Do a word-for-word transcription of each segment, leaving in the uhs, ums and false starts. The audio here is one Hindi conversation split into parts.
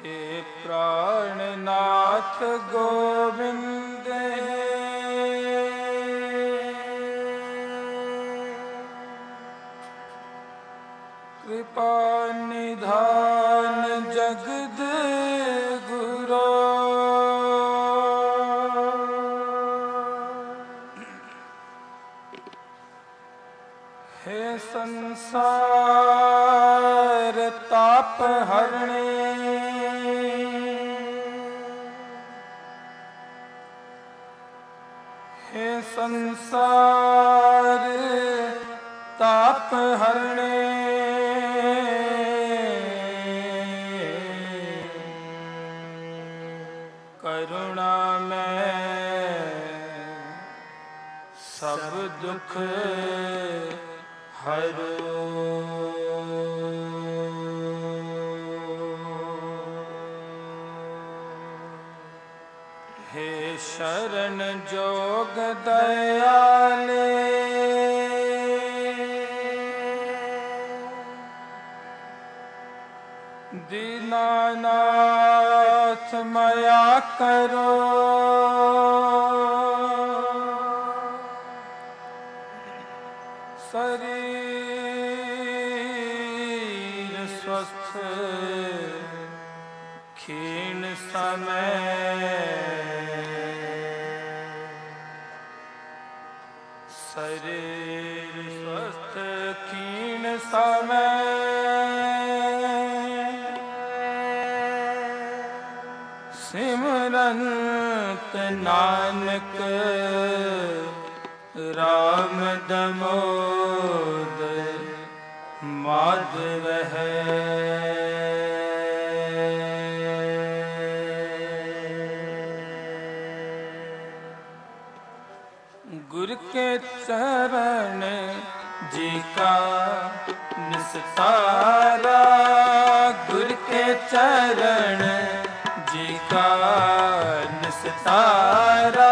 हे प्राणनाथ गोविंद कृपा निधान जगद गुरो हे संसार ताप हरणे हे संसार ताप हरणे करुणा में सब दुख हरो हे शरण जोग दयाले दीनानाथ मया करो शरीर स्वस्थ क्षीण समय शरीर स्वस्थ क्षीण समय सिमरंत नानक राम दमोदर माधव है। गुरु के चरण जी का निस्तारा गुरु के चरण जी का निस्तारा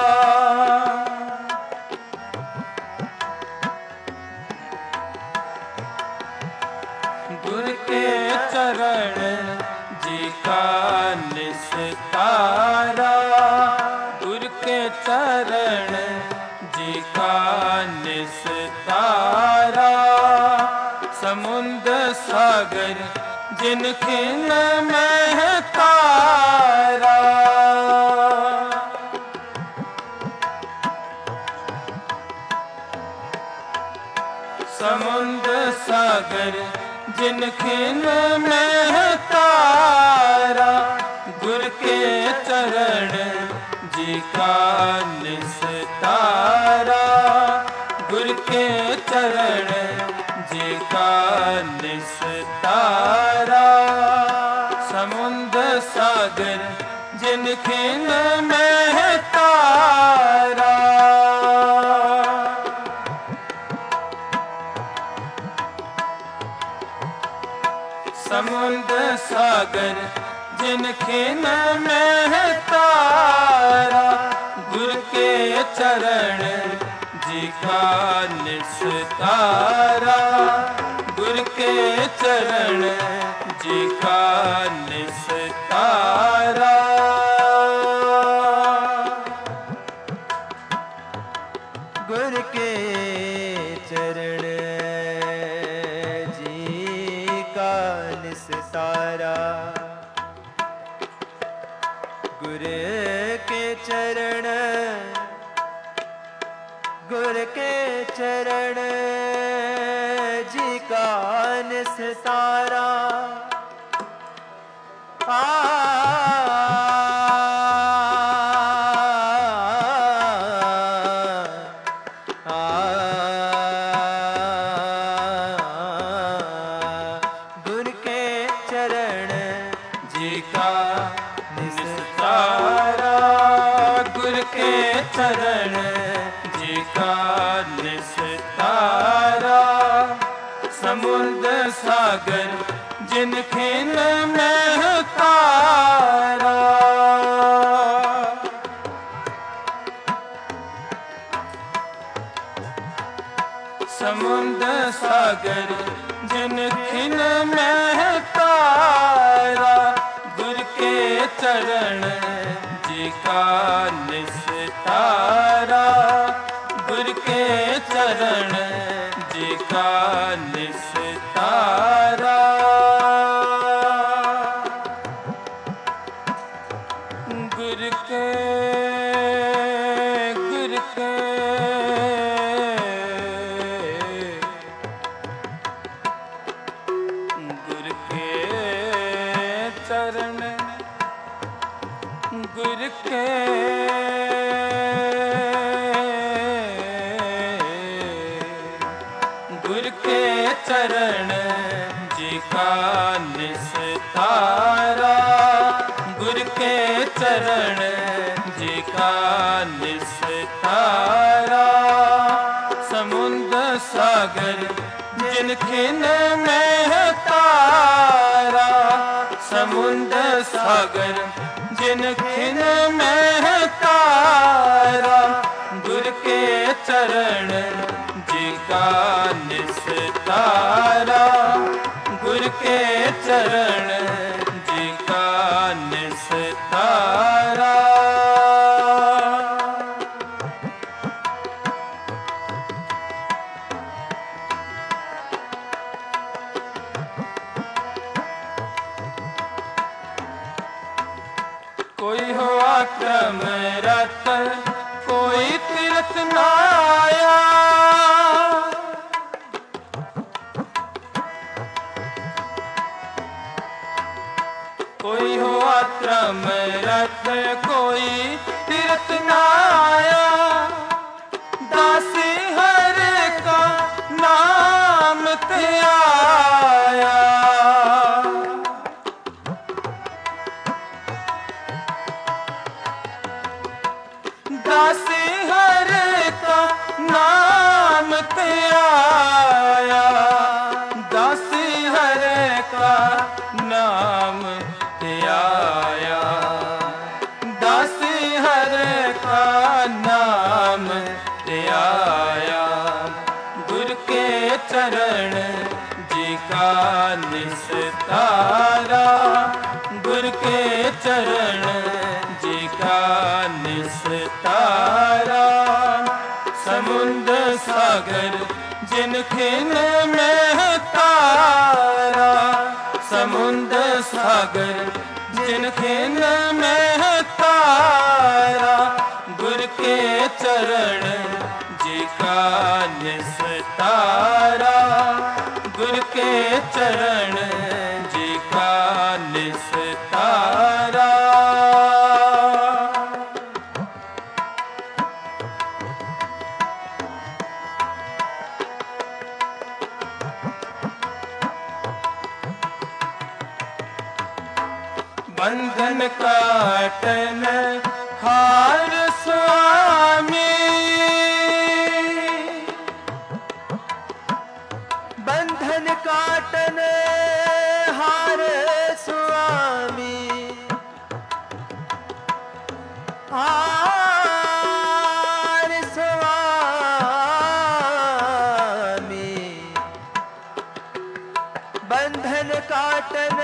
गुरु के चरण जी का निस्तारा गुरु के चरण जी का निस्तारा समुद्र सागर जिनखिन में तारा समुद्र सागर जिनखिन में तारा गुरु के चरण जी का निस्तारा गुरु के चरण जी का निस्तारा समुद्र सागर जिनखिन में तारा समुद्र सागर जिनखिन में तारा गुरु के चरण जी का निस्तारा गुरु के चरण जी का निस्तारा गुरु के चरण जी का निस्तारा गुरु के चरण गुरु के चरण जी का निस्तारा आ गुरु के चरण जी का निस्तारा गुरु के चरण जी का निस्तारा समुद्र सागर जिनखिन में तारा समुद्र सागर जिनखिन में तारा निस्तारा। गुर के गुर के गुर के चरण गुर के गुर के चरण जी का निस्तारा। गुर के चरण जी का निस्तारा। समुद्र सागर जिनखिन में तारा। समुद्र सागर जिनखिन में तारा। गुर के चरण जी का निस्तारा। गुर के चरण जी का निस्तारा। कोई हो आक्रम रत कोई तीरथ नाया। कोई हो आक्रम रथ कोई तीरथ नाया। दासी हर का नाम ते आया। दासी हर का नाम ते आया। दासी हर का नाम ते आया। दासी हर का नाम ते आया। गुर के चरण जी का निस्तारा। गुर के चरण जी का निस्तारा। समुद्र सागर जिनखिन में तारा। समुद्र सागर जिनखिन में तारा। गुर के चरण जी का निस्तारा। गुर के चरण जी का निस्तारा। बंधन काटन हार स्वामी। बंधन काटन हार स्वामी। हार स्वामी। बंधन काटन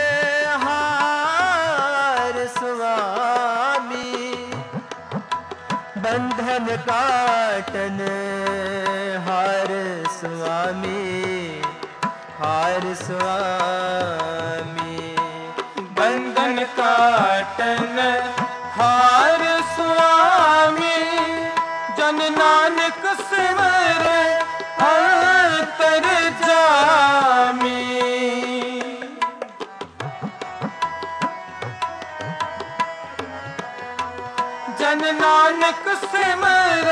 स्वामी। बंधन काटन हार स्वामी। हार स्वामी। बंधन काटन हार स्वामी। जन नानक सिमर अंतर जामी। जन नानक सिमर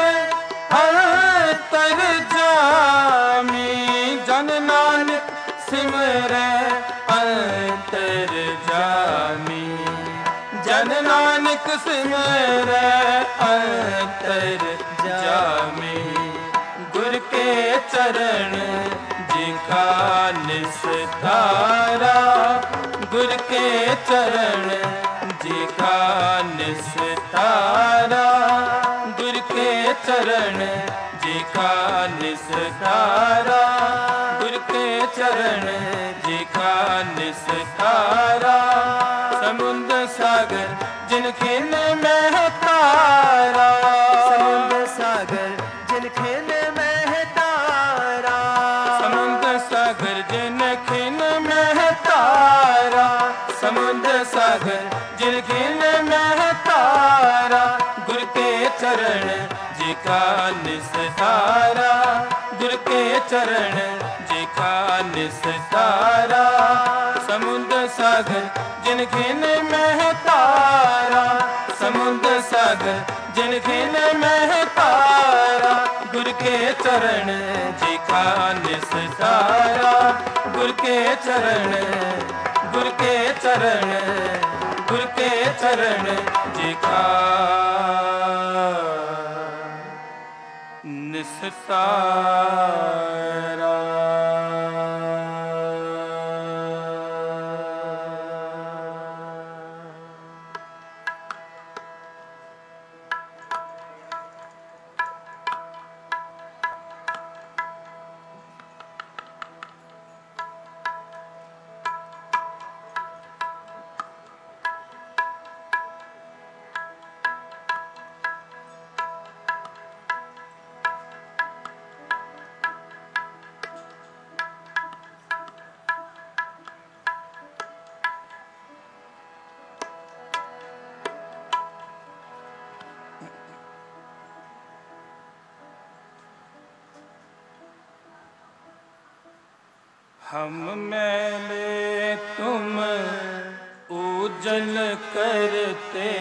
अंतर जामी। जन नानक सिमर अंतर जामी। जन नानक सिमर अंतर जामी। गुर के चरण जी का निस्तारा। गुर के चरण जी का निस्तारा। गुर के चरण जी का निस्तारा। गुर के चरण जी का निस्तारा। समुद्र सागर जिनखिन में तारा। समुद्र सागर जिनखिन में तारा। समुद्र सागर जिन खिन में तारा, समुद्र सागर जिन खिन में तारा, गुर के चरण जी का निस्तारा, गुर के चरण जी का निस्तारा। समुद्र सागर जिन खिन में तारा, समुद्र सागर जिन खिन में तारा, गुर के चरण जी का निस्तारा, गुर के चरण, गुर के चरण, गुर के चरण जी का निस्तारा। हम मैले तुम उजल करते,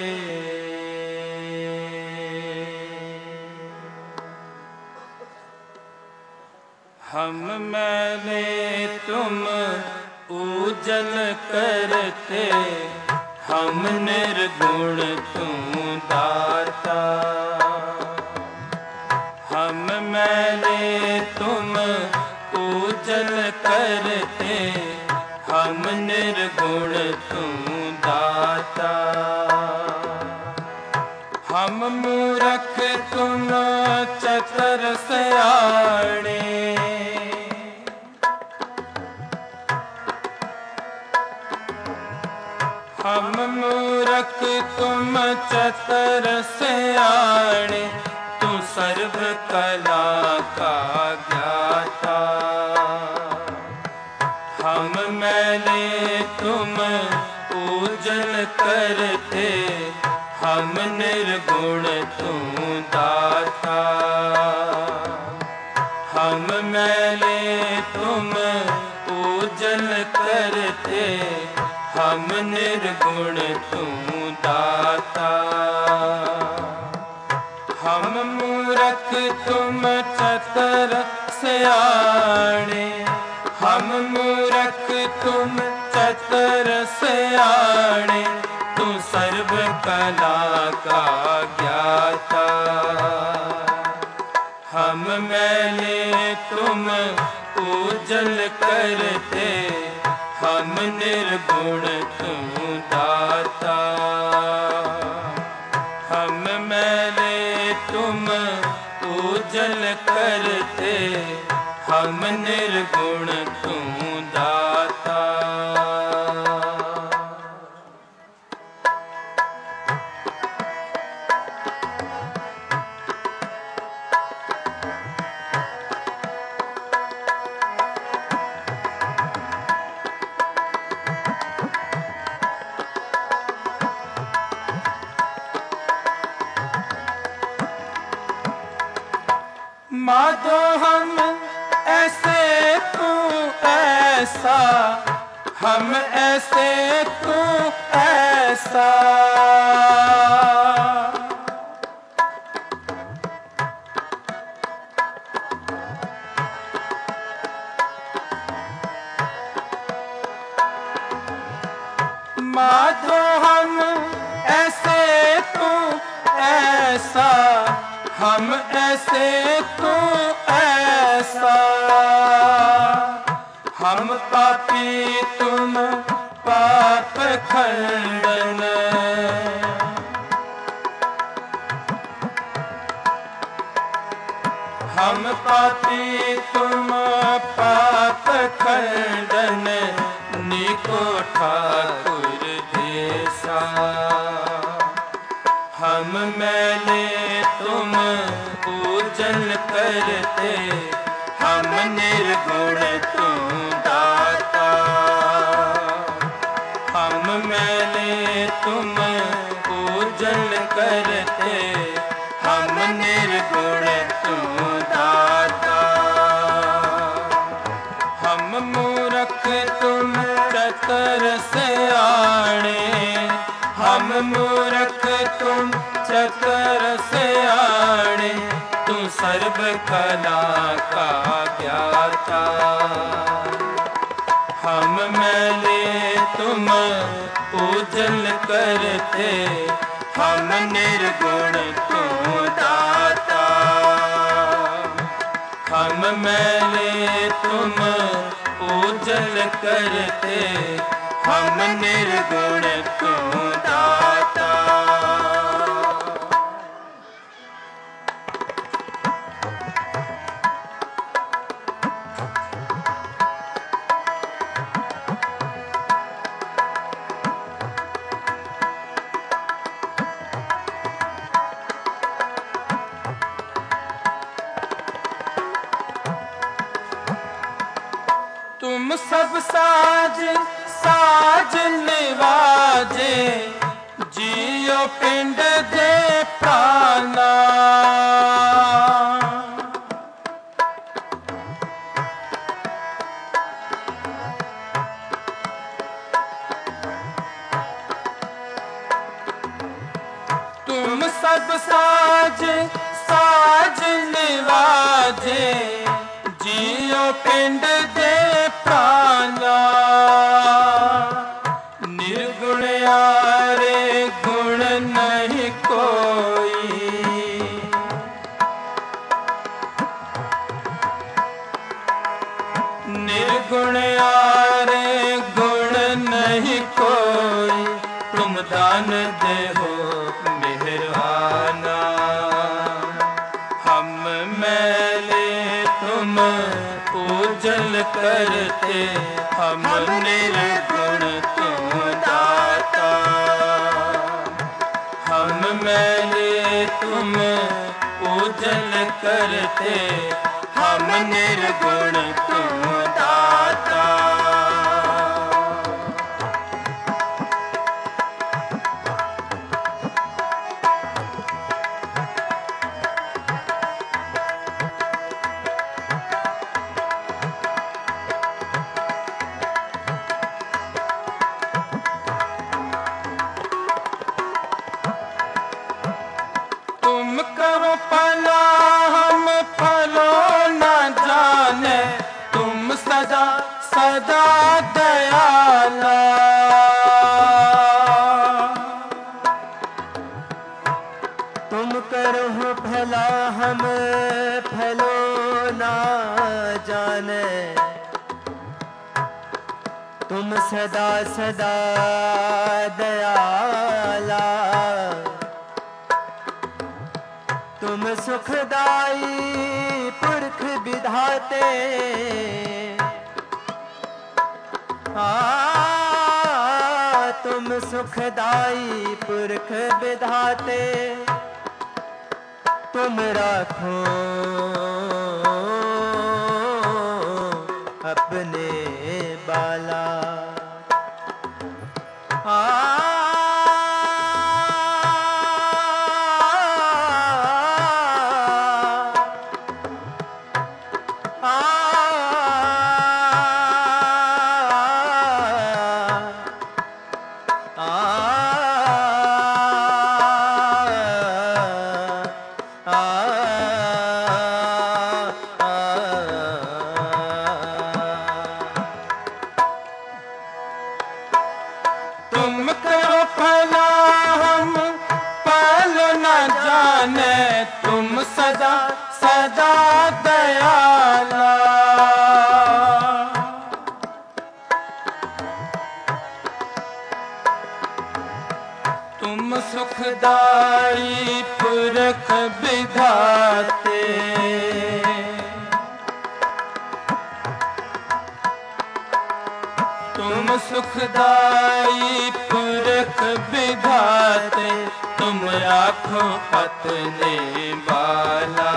हम मैले तुम उजल करते, हम निर्गुण तुम दाता। हम मैले तुम उजल करते, हम निर्गुण तुम दाता। हम मूरख तुम चतर सयाणे, हम मूरख तुम चतर सयाणे, तू सर्व कला का ज्ञाता। हम मैले तुम उजल करते, हम निर्गुण तुम दाता। हम मैले तुम उजल करते, हम निर्गुण तुम दाता। हम मूरख तुम चतर सयाणे, हम मूरख तुम चतर सयाणे, तू सर्व कला का ज्ञाता। हम मैले तुम उजल करते, हम निर्गुण तुम दाता। हम मैले तुम उजल करते, हम निर्गुण तुम दाता। माधो हम ऐसे तू ऐसा, हम ऐसे तू ऐसा। माधो हम ऐसे तू ऐसा, हम ऐसे तू ऐसा। हम पापी तुम पाप खंडन, हम पापी तुम पाप खंडन, निको ठाकुर देसा। हम मैले तुम उजल करते, हम निर्गुण तुम तुम पूजन करते, हम निर्गुण तुम दाता। हम मूर्ख तुम चतुर सयाणे, हम मूर्ख तुम चतुर सयाणे, तू सर्व कला का ज्ञाता। हम मैले तुम पूजन करते, हम निर्गुण तुम दाता। हम मैले तुम पूजन करते, हम निर्गुण तुम दाता। तुम सब साज साज निवाजे, जियो पिंड दे प्राणा। तुम सब साज साज निवाजे, जियो पिंड दे प्राणा। निर्गुण यारे गुण नहीं कोई, निर्गुण यारे गुण नहीं कोई, तुम दान दे हो मेहरबाना। हम मैले तुम पूजन करते, हम निर्गुण तुम दाता। हम मैले तुम पूजन करते, हम निर्गुण तुम दाता। तुम करो फला हम फलो न जाने, तुम सदा सदा दयाला। तुम करो भला हम फलो ना जाने, तुम सदा सदा दयाला। तुम सुखदाई पुरख विधाते, आ तुम सुखदाई पुरख विधाते। तुम राखो अपने बाला, आ तुम करो फला हम फल न जाने, तुम सदा सदा दयाला। तुम सुखदाई पुरख विधाते। तुम सुखदाई पुरख विधाते, तुम राखो अपने बाला।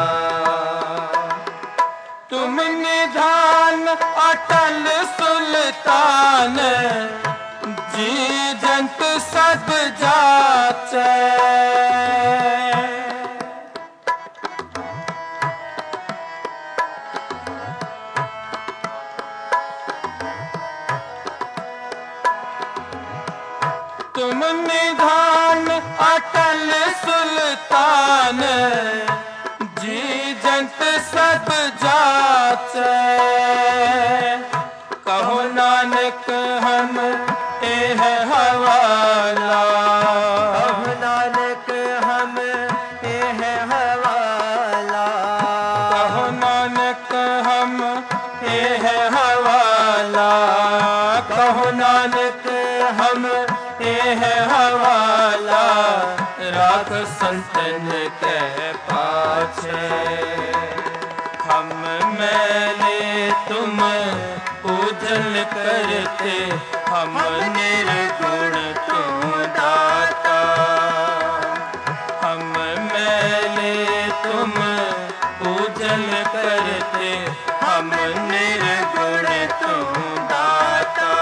तुम निधान अटल सुल्तान, जी जंत सब जाचै। तुम निधान अटल सुल्तान, जी जंत सब जाचै। कहो नानक हम एह हवाला, कहो नानक हम एह हवाला। कहो नानक हम एह हवाला, कहो नानक हम एह हवाला। राख संतन के पाछे, हम मैले तुम पूजन करते। हम निर्गुण तुम दाता, हम मैले तुम पूजन करते। हम निर्गुण तुम दाता,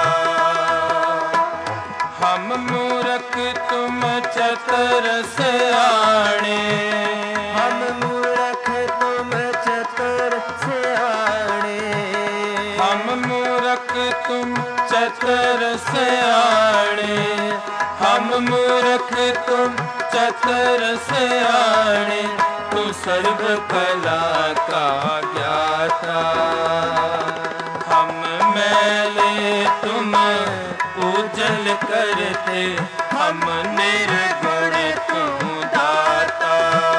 हम मूर्ख तुम चतुर सयाणे। हम मूर्ख तुम चतुर सयाणे। हम मूर्ख तुम चतुर सयाणे। हम मूर्ख तुम चतुर सयाणे। तू सर्व कला का ज्ञाता, हम मैले तुम पूजन करते। हम निर्गुण तुम दाता,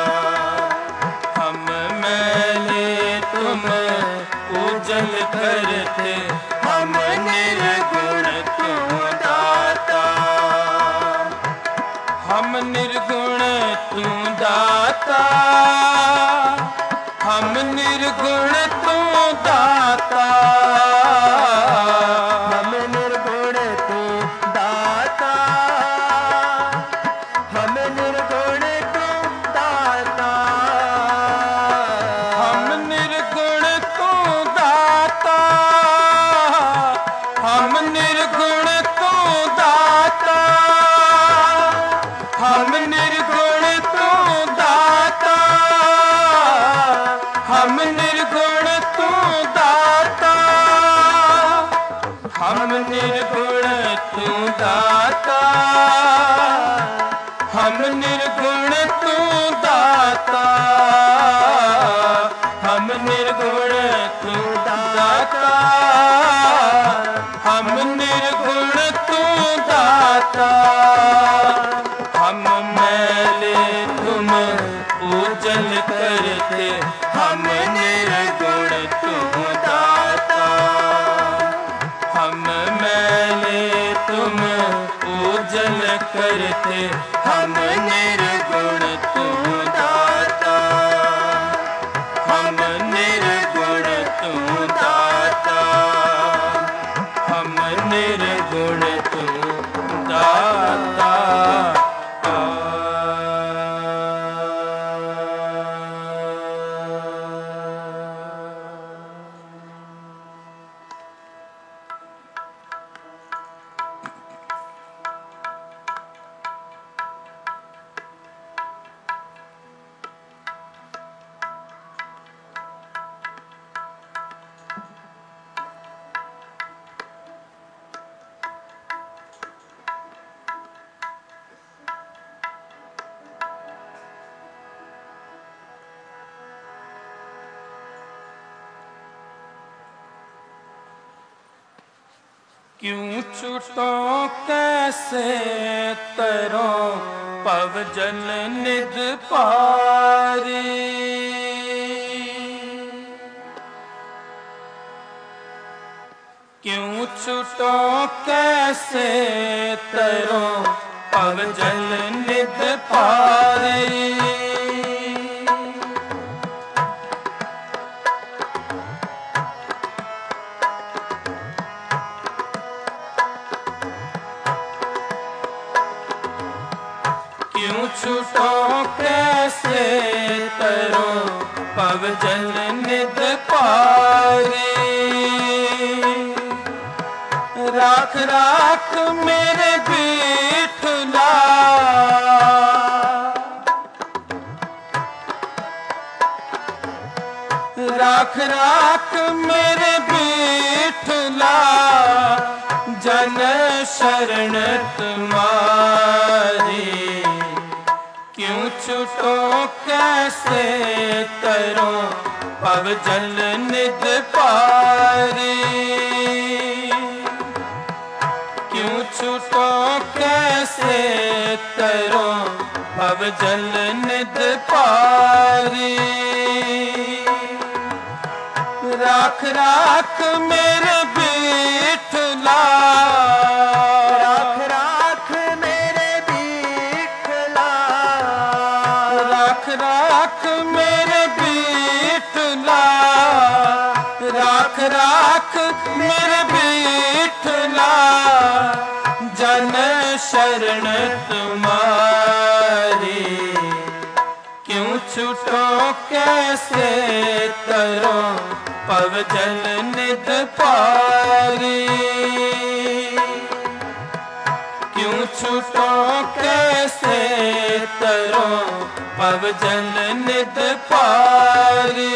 हम मैले तुम पूजन करते। हम निर्गुण तुम दाता, हम निर्गुण तू दाता। हम निर्गुण तू दाता, हम निर्गुण तू दाता। हम निर्गुण तू दाता। हम निर्गुण तू दाता। हम निर्गुण तू दाता। हम निर्गुण तू दाता। हम निर्गुण तू दाता। हम निर्गुण तू दाता। हम निर्गुण तू दाता। हम निर्गुण तू दाता। हम निर्गुण तू दाता। हम मैले तुम पूजन करते। हम निर्गुण तू दाता। हम मैले तुम पूजन करते। हम निर्गुण तू दाता। हम निर्गुण तू दाता। हम निर्गुण तू दाता। क्यों छूटो कैसे तरो पव जल निध पारी। क्यों छूटो कैसे तरो पव जल निध पारी। क्यों छूटो कैसे तरो पव जल निध पारी। राख राख मेरे विठला, राख राख मेरे विठला, जन शरण तुम्हारी। क्यों छूटो कैसे तरो पव जल निध पारी। क्यों छूटो कैसे तरो पव जल निध पारी। राख राख मेरे विठला, राख राख मेरे विठला, राख राख मेरे विठला, राख राख मेरे विठला, जन शरण तुम्हारी। क्यों छूटो कैसे तरो पव जल निध पारी। क्यों छूटो कैसे तरो पव जल निध पारी।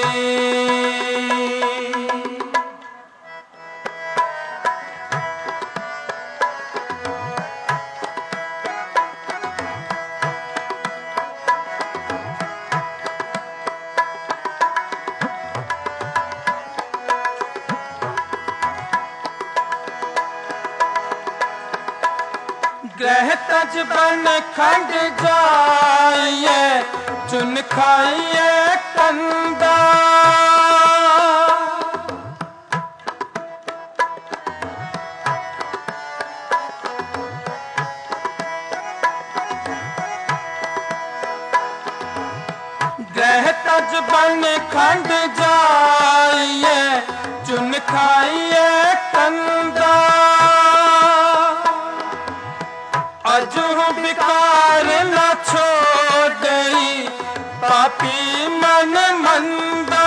ग्रह तज बन खंड जाइए, चुन खाइए कंदा। ग्रह तज बन खंड जाइए, चुन खाइए कंदा। अजू बिकार न छोड़ई पापी मन मंदा।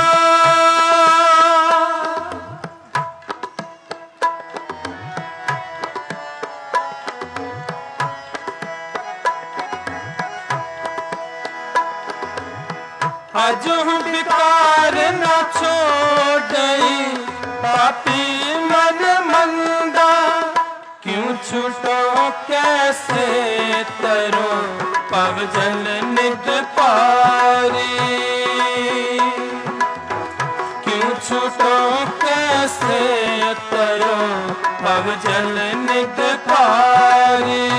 अजू बिकार न छोड़ई पापी मन मंदा। क्यों छूटो कैसे तरो पव जल निध पारी। क्यों छूटो कैसे तरो पव जल निध पारी।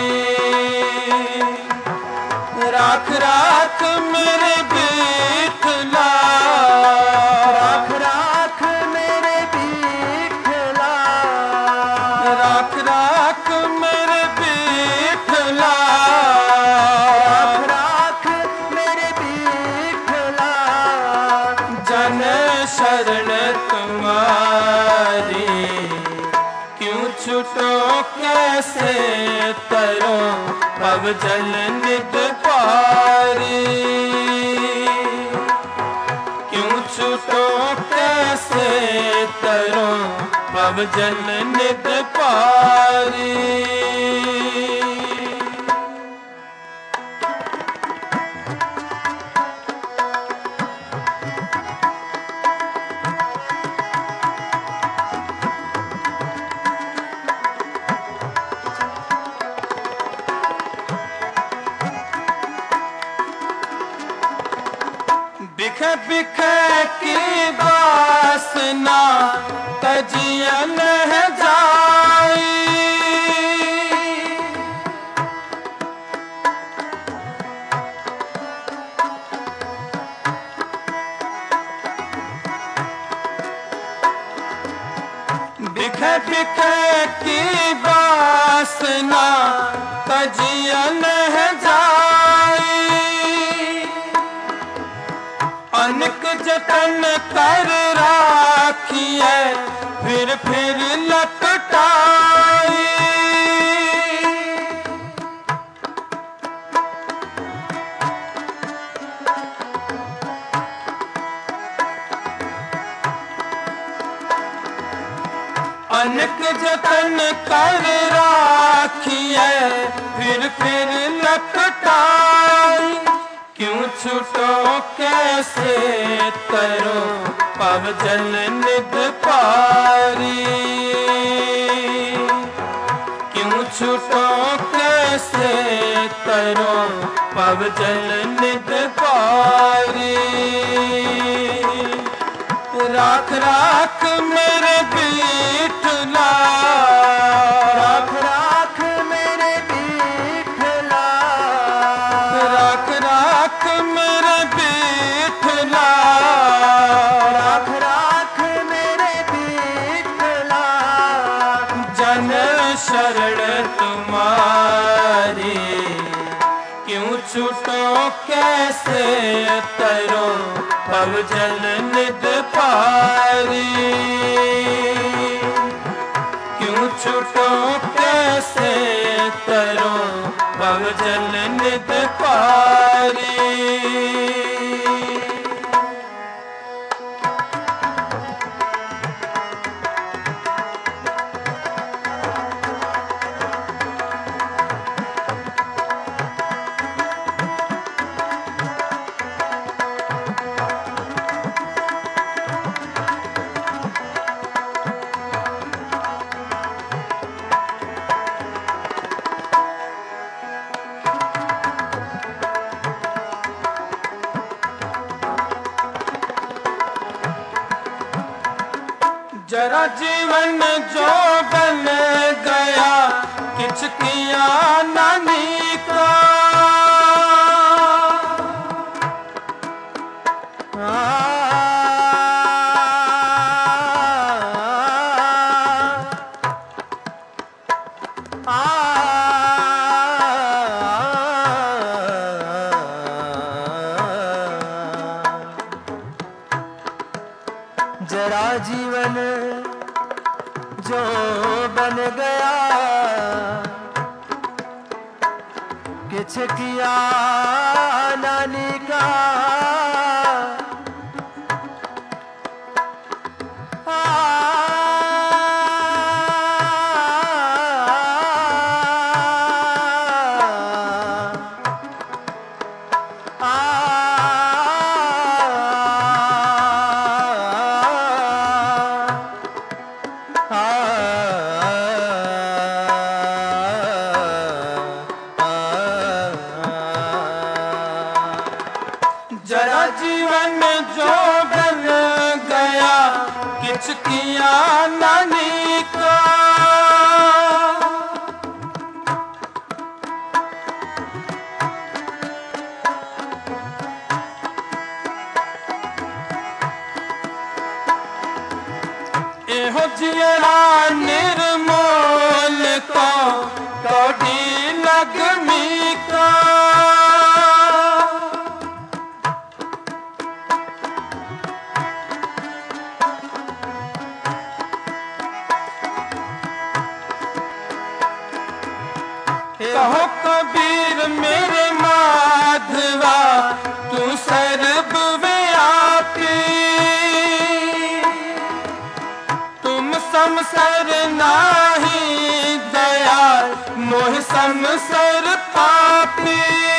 राख राख मेरे विठला, राख राख मेरे विठला, राख राख मेरे विठला, राख राख मेरे विठला, जन शरण तुम्हारी। क्यों छूटो कैसे तरो पव जल निध पारी। क्यों छूटो कैसे तरो पव जल निध पारी। बिख बिख की वासना तजिया लह जाई। बिख बिख की वासना तजिया लह जाई। अनक जतन कर राखिए फिर फिर लपटाई। अनक एक जतन कर राखिए फिर फिर लपटाई। क्यों छूटो कैसे तरो पव जल निध पारी। क्यों छूटो कैसे तरो पव जल निध पारी। राख राख मेरे बीठला, राख राख मेरे बीठला, राख राख मेरे बीठला, राख राख मेरे बीठला। जन शरण तुम्हारी। क्यों छूटो कैसे तरो पव जल निध पारी। क्यों छूटो कैसे तरो पव जल निध पारी। जरा जीवन जो बन गया किछ किया नानी का। जरा जीवन जो बन गया किछ किया नानी का। जरा जीवन जो बन गया किछ किया नानी का। एहो जियरा निर्मोल को कौड़ी लगमी का। कहो कबीर मेरे माधवा तू सर्व व्यापी। तुम समसर नाही दयाल मोह समसर पापी।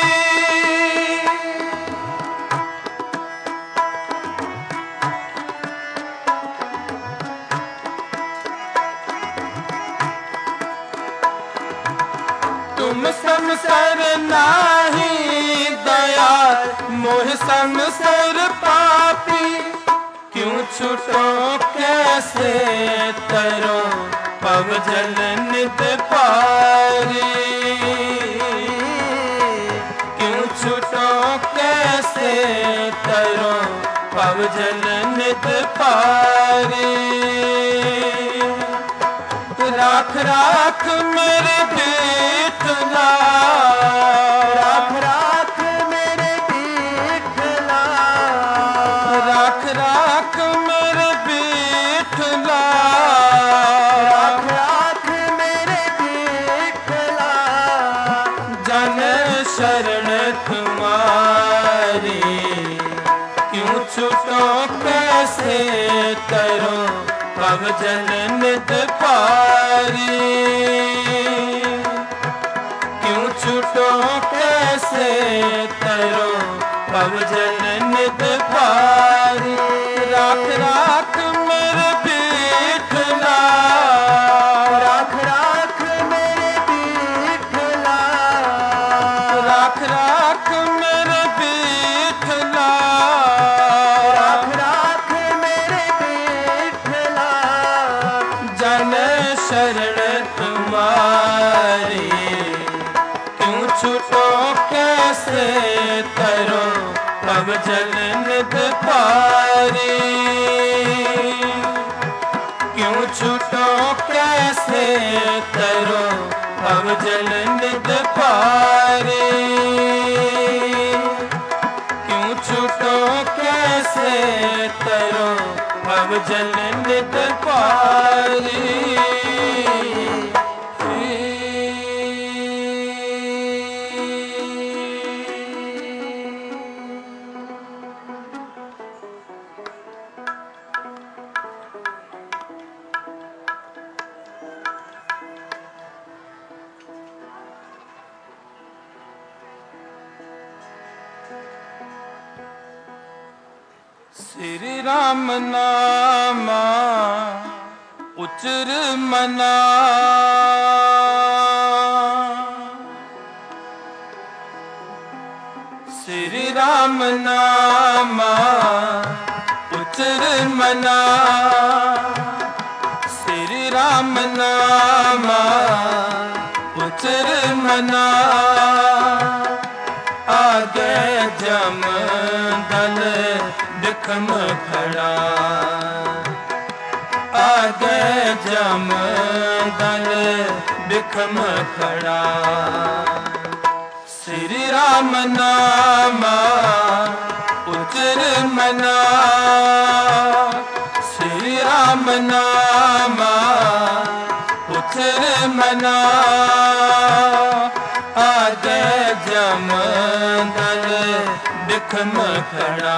तुम संसर नाही दयाल मोह संसर पापी। क्यों छूटो कैसे तरो पव जल निध पारी। क्यों छूटो कैसे तरो पव जल निध पारी। राख राख मेरे बीठला, राख राख मेरे बीठला, राख राख मेरे बीठला, राख राख मेरे बीठला। जन शरण तुम्हारी। क्यों छूटो कैसे तरो भव जल नित पारी। क्यों छूटो कैसे तरो भव जल नित पारी। राख राख मेरे विठला, राख राख मेरे विठला, राख राख मेरे विठला, राख राख मेरे विठला। जन शरण तुम्हारी। क्यों छूटो कैसे तरो भव जल नित पारी। क्यों छूटो कैसे तरो भव जल नित पारी। क्यों छूटो कैसे तरो भव जल नित पारी। श्री राम नामा उचर मना। श्री राम नामा उचर मना। श्री राम नामा उचर मना। आगे जम दल बिखम खड़ा। आगे जम दल बिखम खड़ा। श्री राम नामा उचर मना। श्री राम नामा उचर मना। आगे जम दल बिखम खड़ा।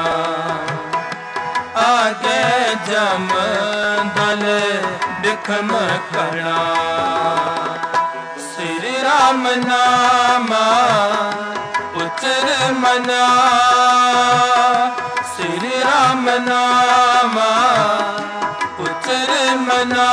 आगे जम दल बिखम खड़ा। श्री राम नामा उचर मना। श्री राम नामा उचर मना।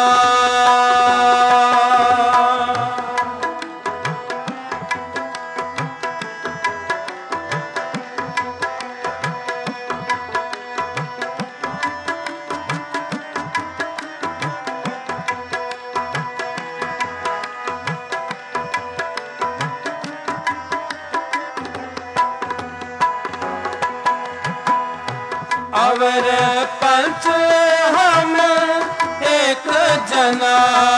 अवर पंच हम एक जना।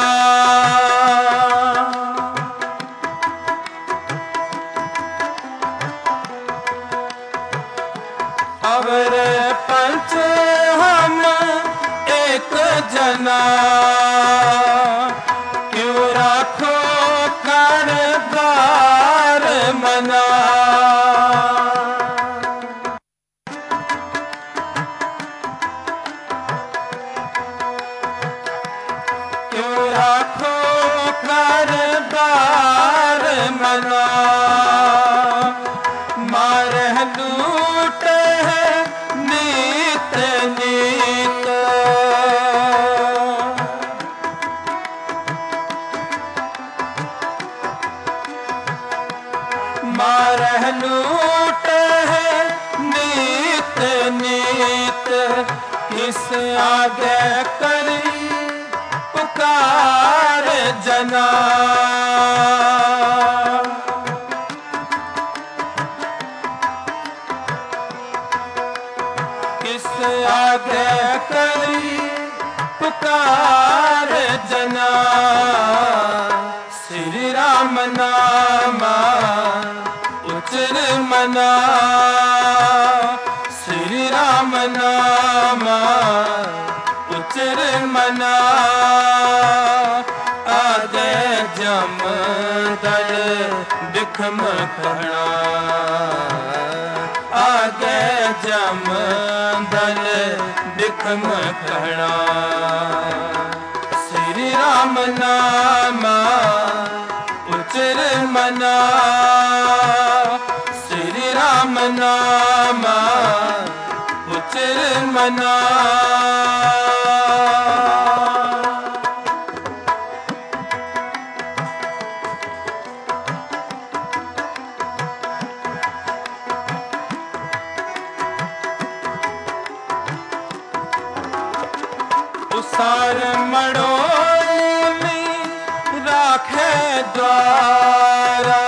अवर पंच हम एक जना। क्यों राखो कर बार मना। मना मारह लूट है नीत नीत। मारह लूट है नीत नीत। किस आगे करी पुकार जना। आगे करी पुकार जना। श्री राम नामा उचर मना। श्री राम नामा उचर मना। आगे जम दल बिखम खड़ा। आगे जम दल बिखम कहना। श्री राम नामा उचर मना, श्री राम नामा उचर मना। उसार मड़ोली राखे द्वारा,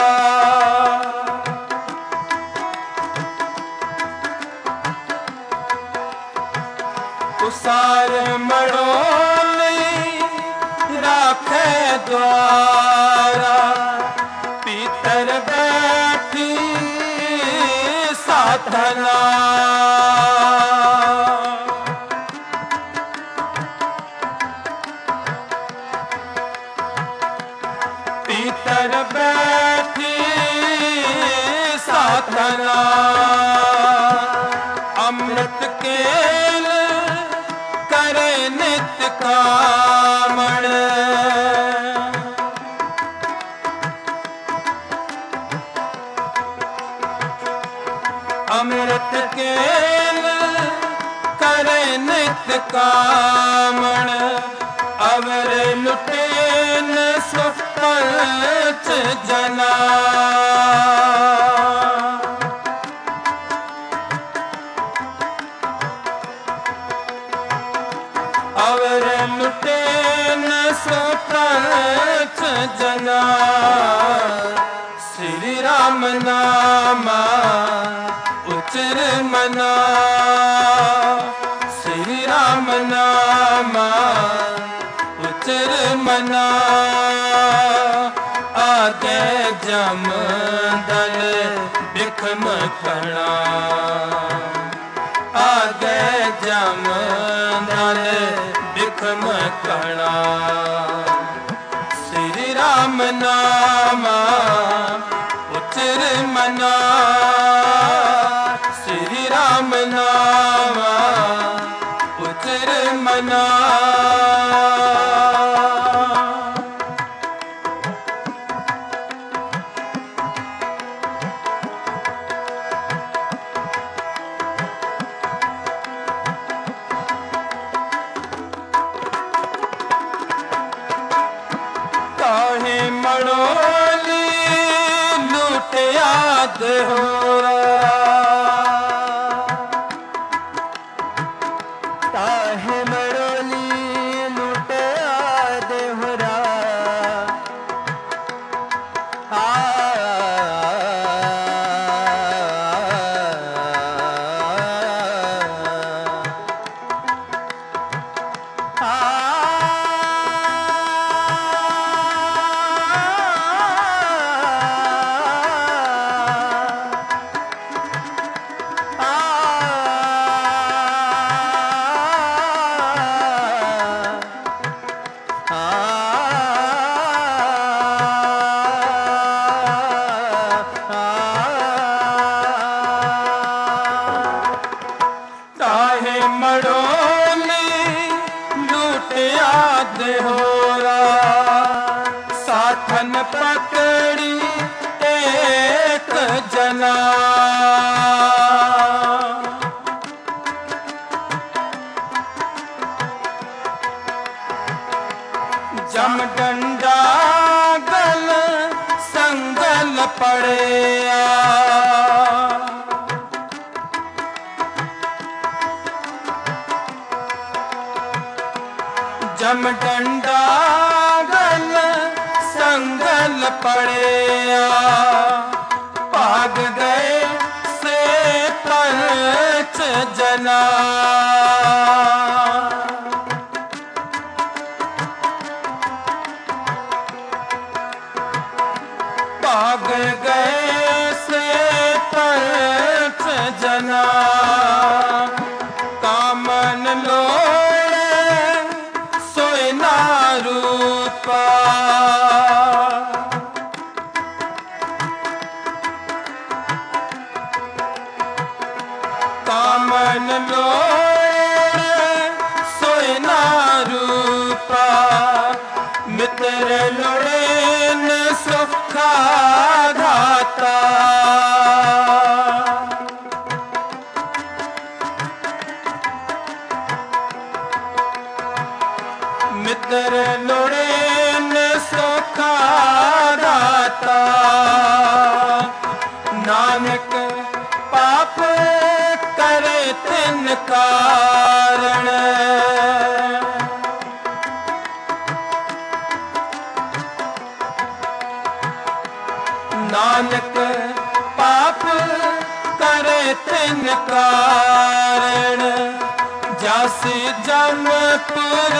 उसार मड़ोली राखे द्वारा। पीतर बैठी साधना, पीतर बैठी साधना। अमृत केल करे नित्य कामण, अमृत केल करे नित्य कामण। अवर लुटे न सुपंच जना, अवर लुटे न सुपंच जना। श्री राम नामा उचर मना, श्री राम नामा उचर मना। आगे जम दल बिखम कहना, आगे जम दल बिखम कहना। श्री राम नामा उचर मना, श्री राम नामा उचर मना। काहे मड़ोली लूट याद हो रहा, काहे मड़ोली लूट याद हो रहा। काहे मड़ोली लूट याद हो रहा। साथन पकड़ी एक जना, जम डंडा गल संगल पड़े। जम डंडा गल संगल पड़े। भाग गए से पंच जना, भाग गए से पंच जना। कामन लोड़े सोए ना रूपा, कामन लोड़े मित्र लुड़े न सुखा घाता मित्र लुड़े न सुखा घाता नानक पाप करे तिन कारण नानक पाप करे तिन कारण जस जमपुर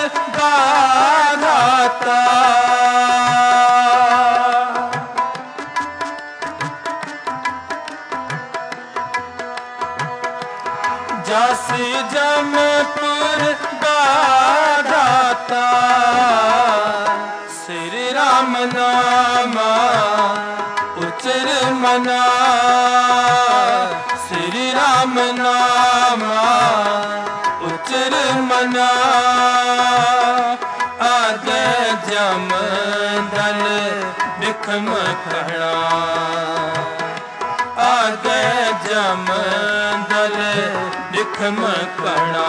बाधाता जस जमपुर बाधाता श्री राम नामा उचर मना श्री राम नामा उचर मना आगे जम दल बिखम खड़ा आगे जम दल बिखम खड़ा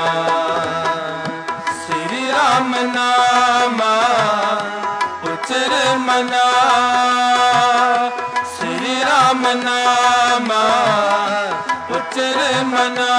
श्री राम नामा उचर मना श्री राम नामा उचर मना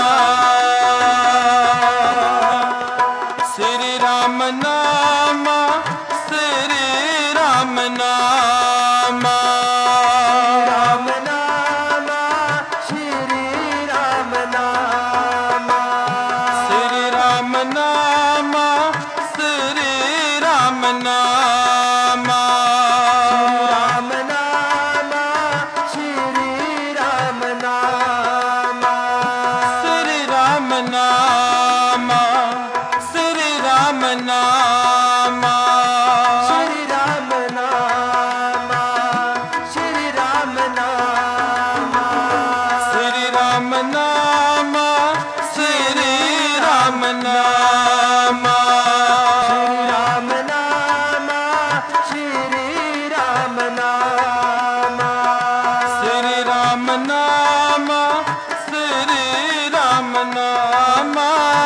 श्री राम नामा श्री राम नामा राम नामा श्री राम नामा श्री राम नामा श्री राम नामा राम नामा श्री राम नामा श्री राम नामा श्री राम नामा श्री राम नामा श्री राम नामा श्री राम नामा श्री राम नामा राम नामा श्री राम नामा श्री राम नामा श्री राम नामा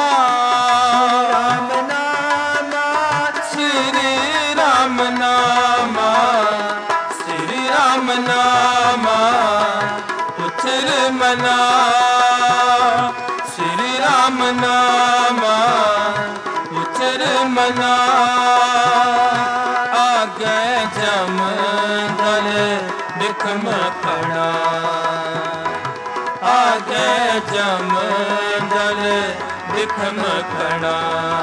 राम नामा श्री राम नामा श्री राम नामा उचर मना श्री राम नामा उचर मना आगे जम दल बिखम खड़ा आगे जम दल बिखम खड़ा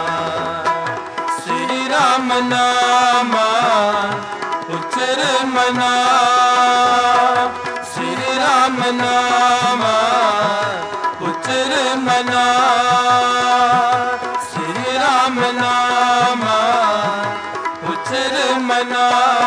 श्री राम नामा उचर मना श्री राम नामा उचर मना श्री राम नामा उचर मना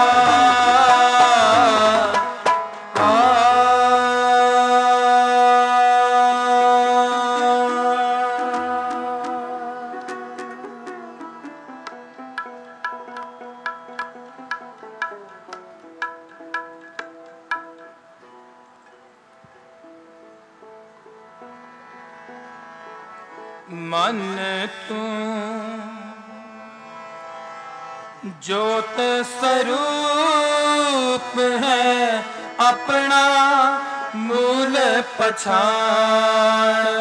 मन तू ज्योत स्वरूप है अपना मूल पछाण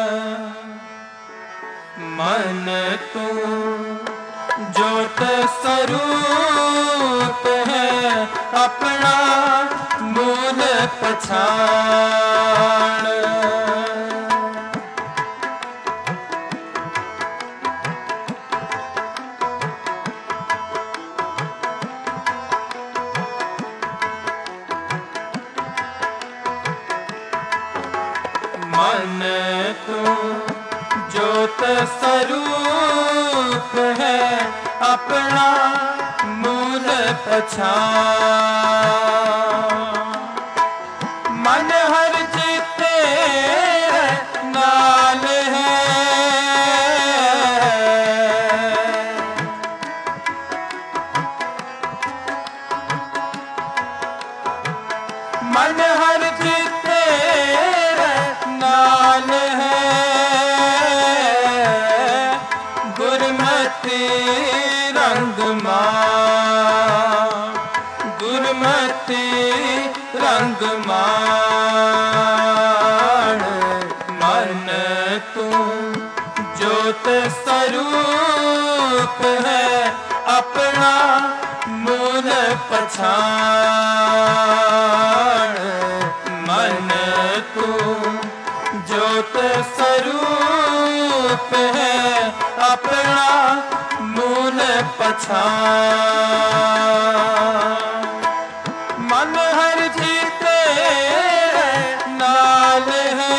मन तू ज्योत स्वरूप है अपना मूल पछाण मन तू ज्योत स्वरूप है अपना मूल पछाण मन हर जीते नाल है मन हर जीते नाल है, गुरमति रंग मान, गुरमति रंग मान। मन तू ज्योत स्वरूप है, अपना मूल पछाण। मन तू ज्योत स्वरूप है, अपना मूल पछाण। मन हर जीते नाल है,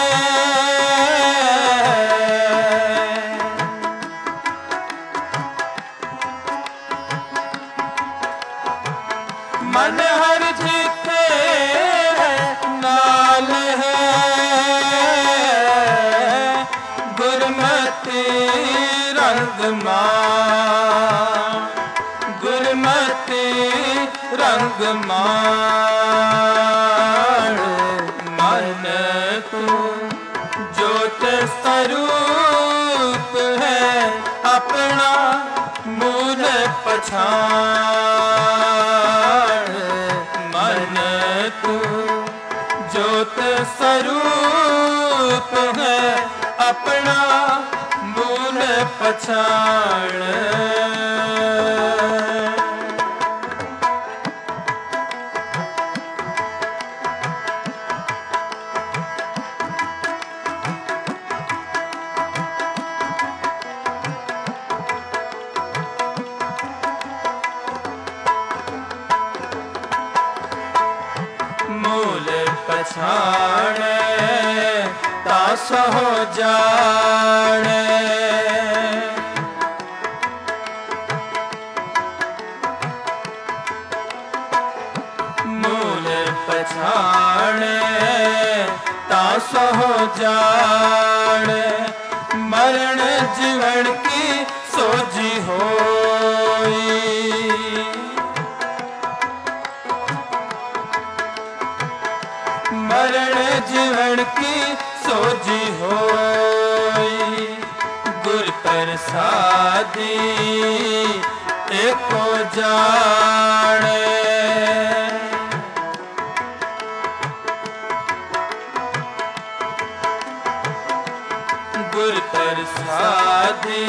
मन हर जीते नाल है, गुरमति रंग मान, गुरमति रंग मान। मन तू ज्योत स्वरूप है, अपना मूल पछाण। मन तू ज्योत स्वरूप है, अपना मूल पछाण। मूल पछाण तास हो जाने, मूल पछाण तास हो जाने। मरण जीवन की सोजी होई, मरण जीवन की सोजी होई। गुर प्रसादी एको जाने, गुर प्रसादी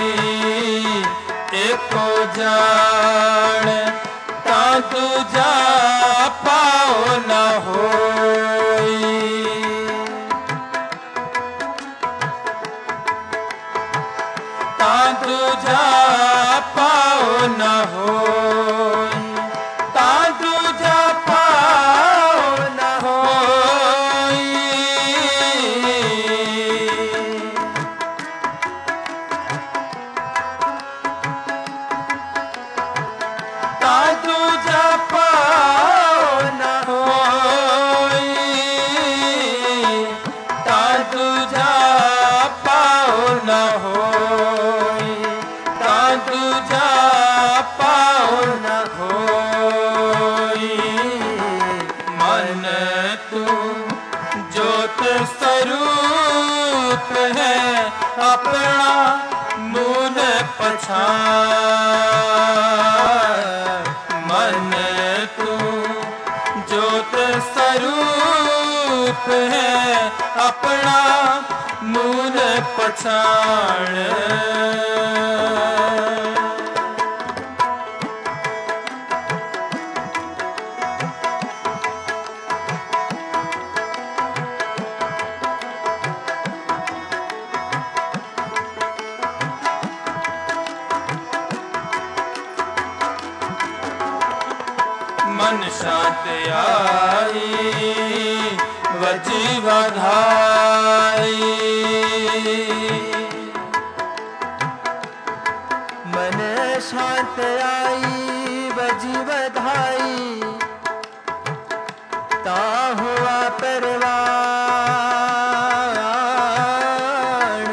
एको जाने। ता दूजा पाओ न होई, ता दूजा पाओ न होई, ता दूजा पाओ न होई। ता दूजा पाओ न होई, ता दूजा पाओ न होई, ता दूजा पाओ न होई। मन तू ज्योत स्वरूप है, अपना मूल पछाण। मन तू ज्योत स्वरूप है, अपना मूल पछाण। मन शांत आई वजी बधाई, मन शांत आई बजी बधाई। ता हुआ परवान,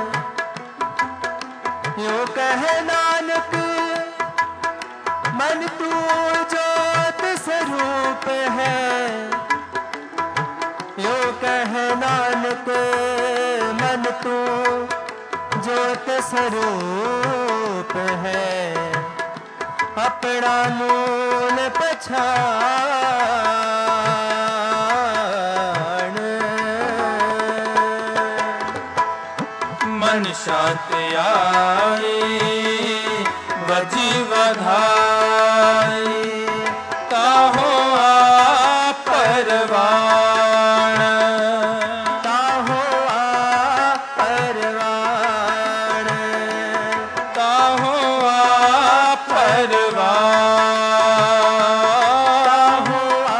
यो कहे नानक मन तू ज्योत स्वरूप है, ज्योत स्वरूप है, अपना मूल पछाण। मन शांत आई बजी बधाई, ताहो आ परवान, ताहो आ परवान, ताहो आ परवान, ताहो आ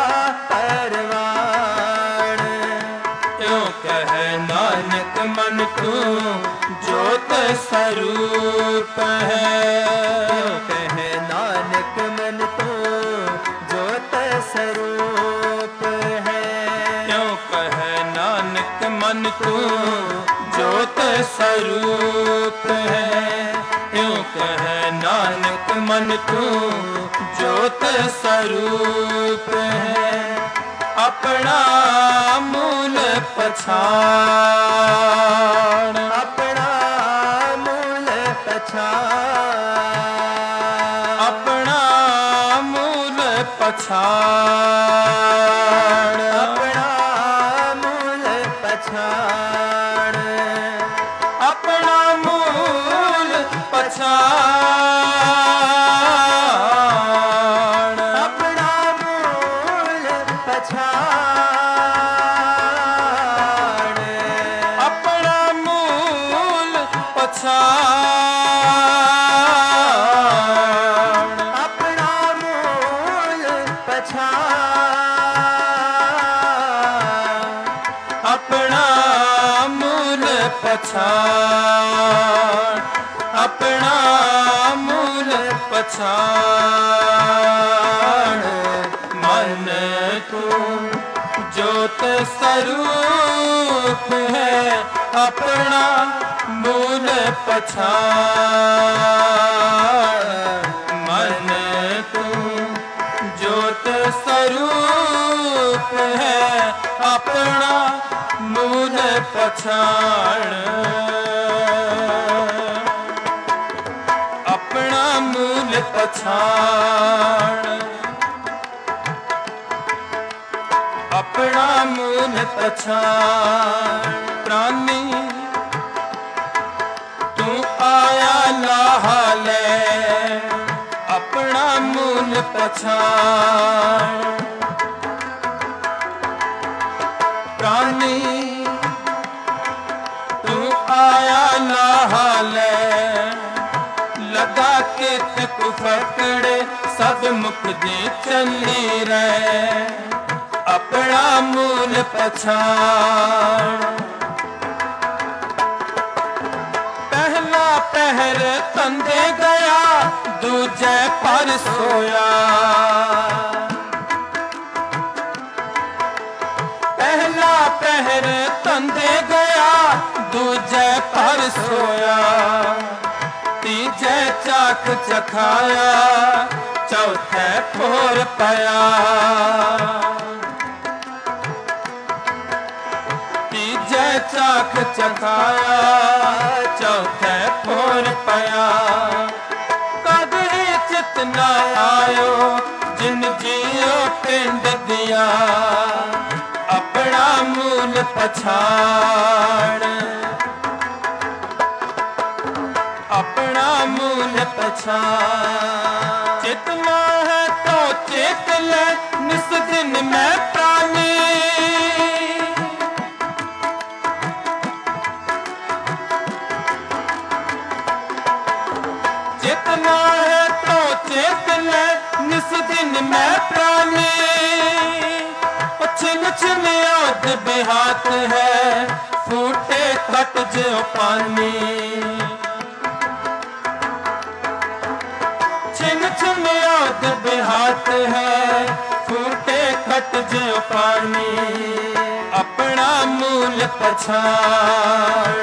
परवान। यूं कह नानक मन तू ज्योत स्वरूप है, यूं कहे नानक मन तो ज्योत स्वरूप है। यूं कह नानक मन तू ज्योत स्वरूप है, यूं कह नानक मन तू ज्योत स्वरूप है। अपना मूल पछाण, अपना मूल पछाण, अपना मूल पछाण, अपना मूल पछाण, अपना मूल पछाण, अपना मूल पछाण, अपना मूल पछाण, अपना मूल पछाण, अपना मूल पछाण, अपना मूल पछाण। मन तू ज्योत स्वरूप है, अपना मूल पछाण। मन तू ज्योत स्वरूप है, अपना मूल पछाण, अपना मूल पछाण, अपना मूल पछाण। प्राणी तू आया लाहा ले, अपना मूल पछाण। प्राणी तू आया लाहा ले, लगा के तक पकड़े सब मुख दे चली रहे, अपना मूल पछाण। पहला पहर तंदे गया, दूजे पर सोया, पहला पहर तंदे गया, दूजे पर सोया, तीजे चाख चखाया, चौथे फोर पाया, तीजे चाख चखाया, चौथे फोर पाया। कद चित न आयो जिन जियो पिंड दिया, अपना मूल पछाण, अपना मूल पछाण। चितना है तो चेत ले निस दिन में प्राणी, चितना है तो चेत ले निस दिन में प्राणी। छिन छिन याद बेहात है, फूटे कट जो पानी, छिन छिन याद बेहात है, फूटे कट जो पानी। अपना मूल पछाण,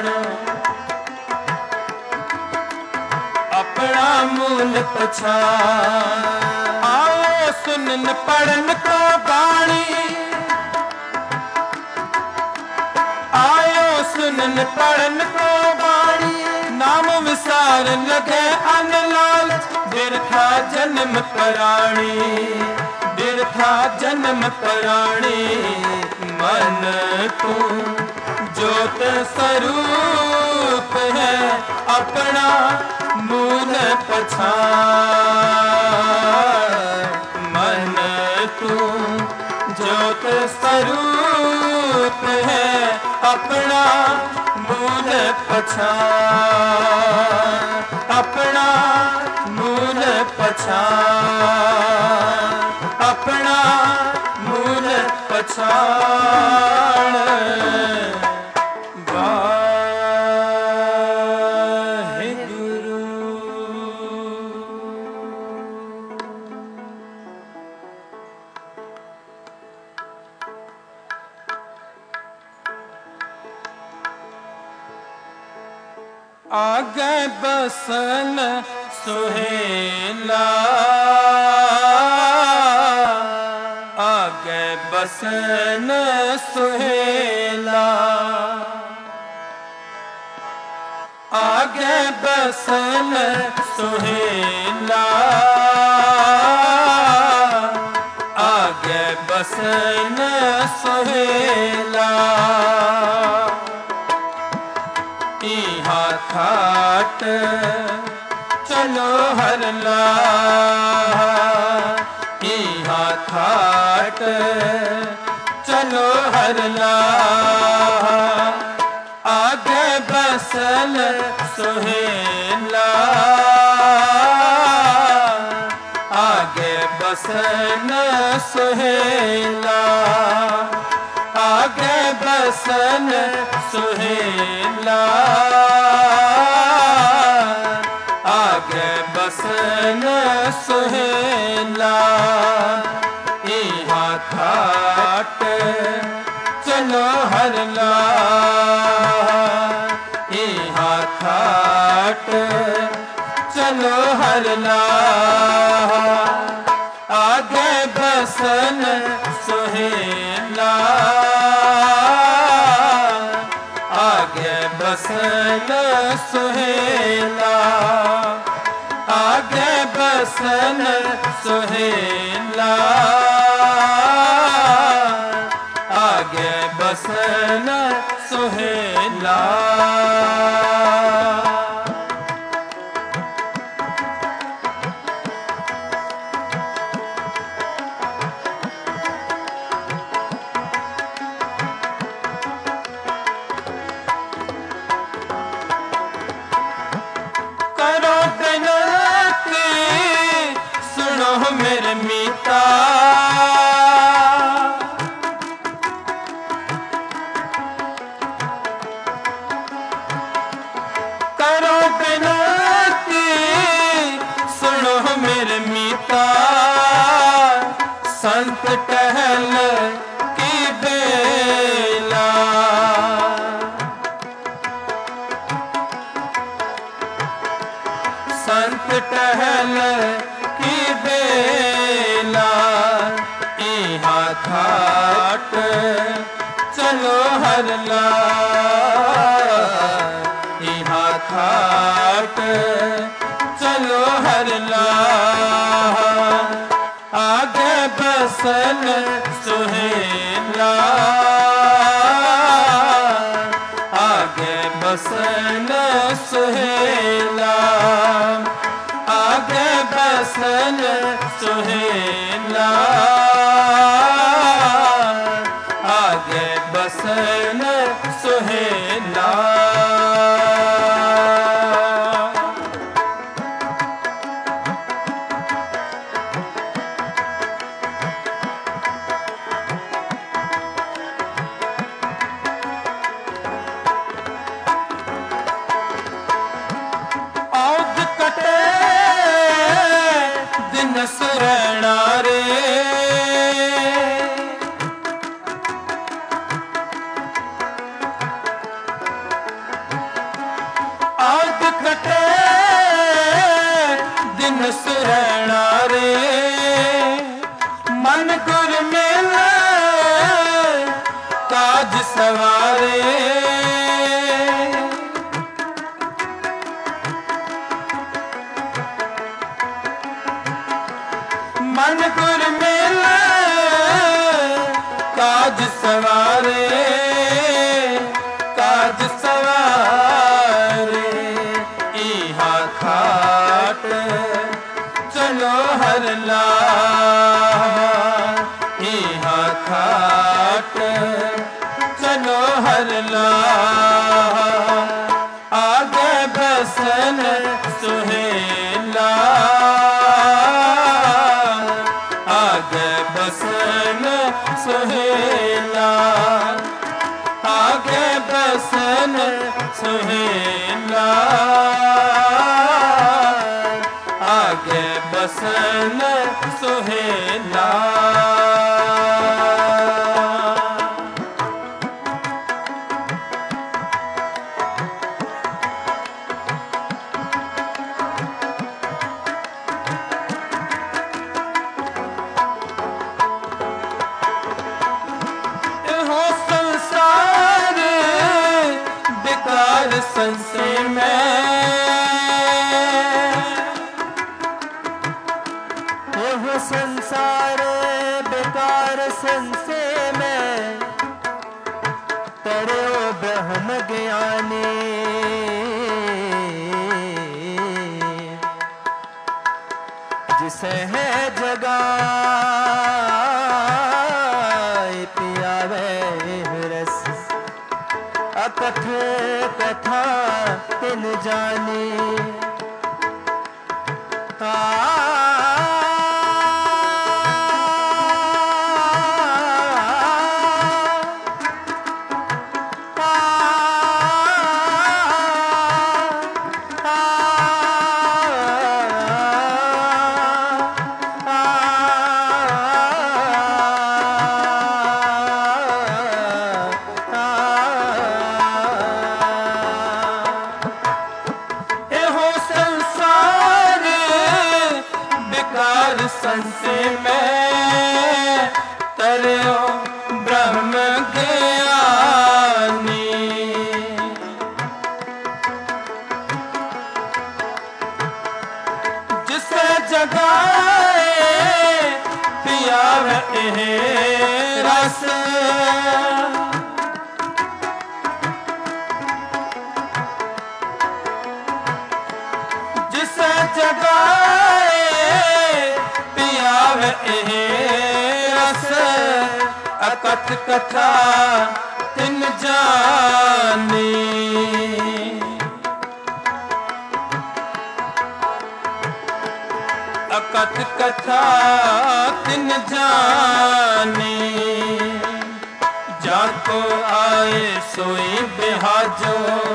अपना मूल पछाण। आओ सुनन पढ़न को बाणी, आयो सुनन पढ़न को बाणी, संसार लगे अनलाल, बिरथा जन्म कराणी, बिरथा जन्म कराणी। मन तू ज्योत स्वरूप है, अपना मूल पछाण। मन तू ज्योत स्वरूप है, अपना मूल पछाण, अपना मूल पछाण, अपना मूल पछाण। वाहेगुरु। आगे बसन सुहेला, आगे बसन सुहेला, आगे बसन सुहेला, आगे बसन सुहेला। इहाँ ठाट चलो हरला, इहाँ ठाट चलो हरला। आगे बसन सुहेला, आगे बसन सुहेला, आगे बसन सुहेला, आगे बसन सुहेला। इहाँ ठाट चलो हरला, इहाँ ठाट चलो हरला। आगे बसन सुहेला, आगे बसन सुहेला, आगे बसन सुहेला, आगे बसन सुहेला। मेरे मीता करो बिनती, सुनो मेरे मीता। संत टहल की बेला, संत टहल की बेला। इहाँ ठाट चलो हरला, इहाँ ठाट चलो हरला। आगे बसन सुहेला, आगे बसन सुहेला, आगे बसन सुहेला, आगे बसन सुहेला। औध कटे दिन सुरैना रे, औध कटे दिन सुरैना रे। मन गुर मिले काज सवारे, काज सवारे काज सवारे इहा खाट चलो हर लाल इहा खाट चलो हर लाल आगे बसन सुहेला आगे बसन सुहेला आगे बसन सुहेला आगे बसन सुहेला संसे में यह संसार बेकार संसे में तेरे ओ ब्रह्म ज्ञानी जिसे है जगाए पियावे रस अकथ कथा तिन जानी आ संसे में तरो ब्रह्म ज्ञानी जिसे जगाए पियावे रस जिसे जगाए रस अकथ कथा तिन जानी अकथ कथा तिन जानी जाको आए सोई बिहाजो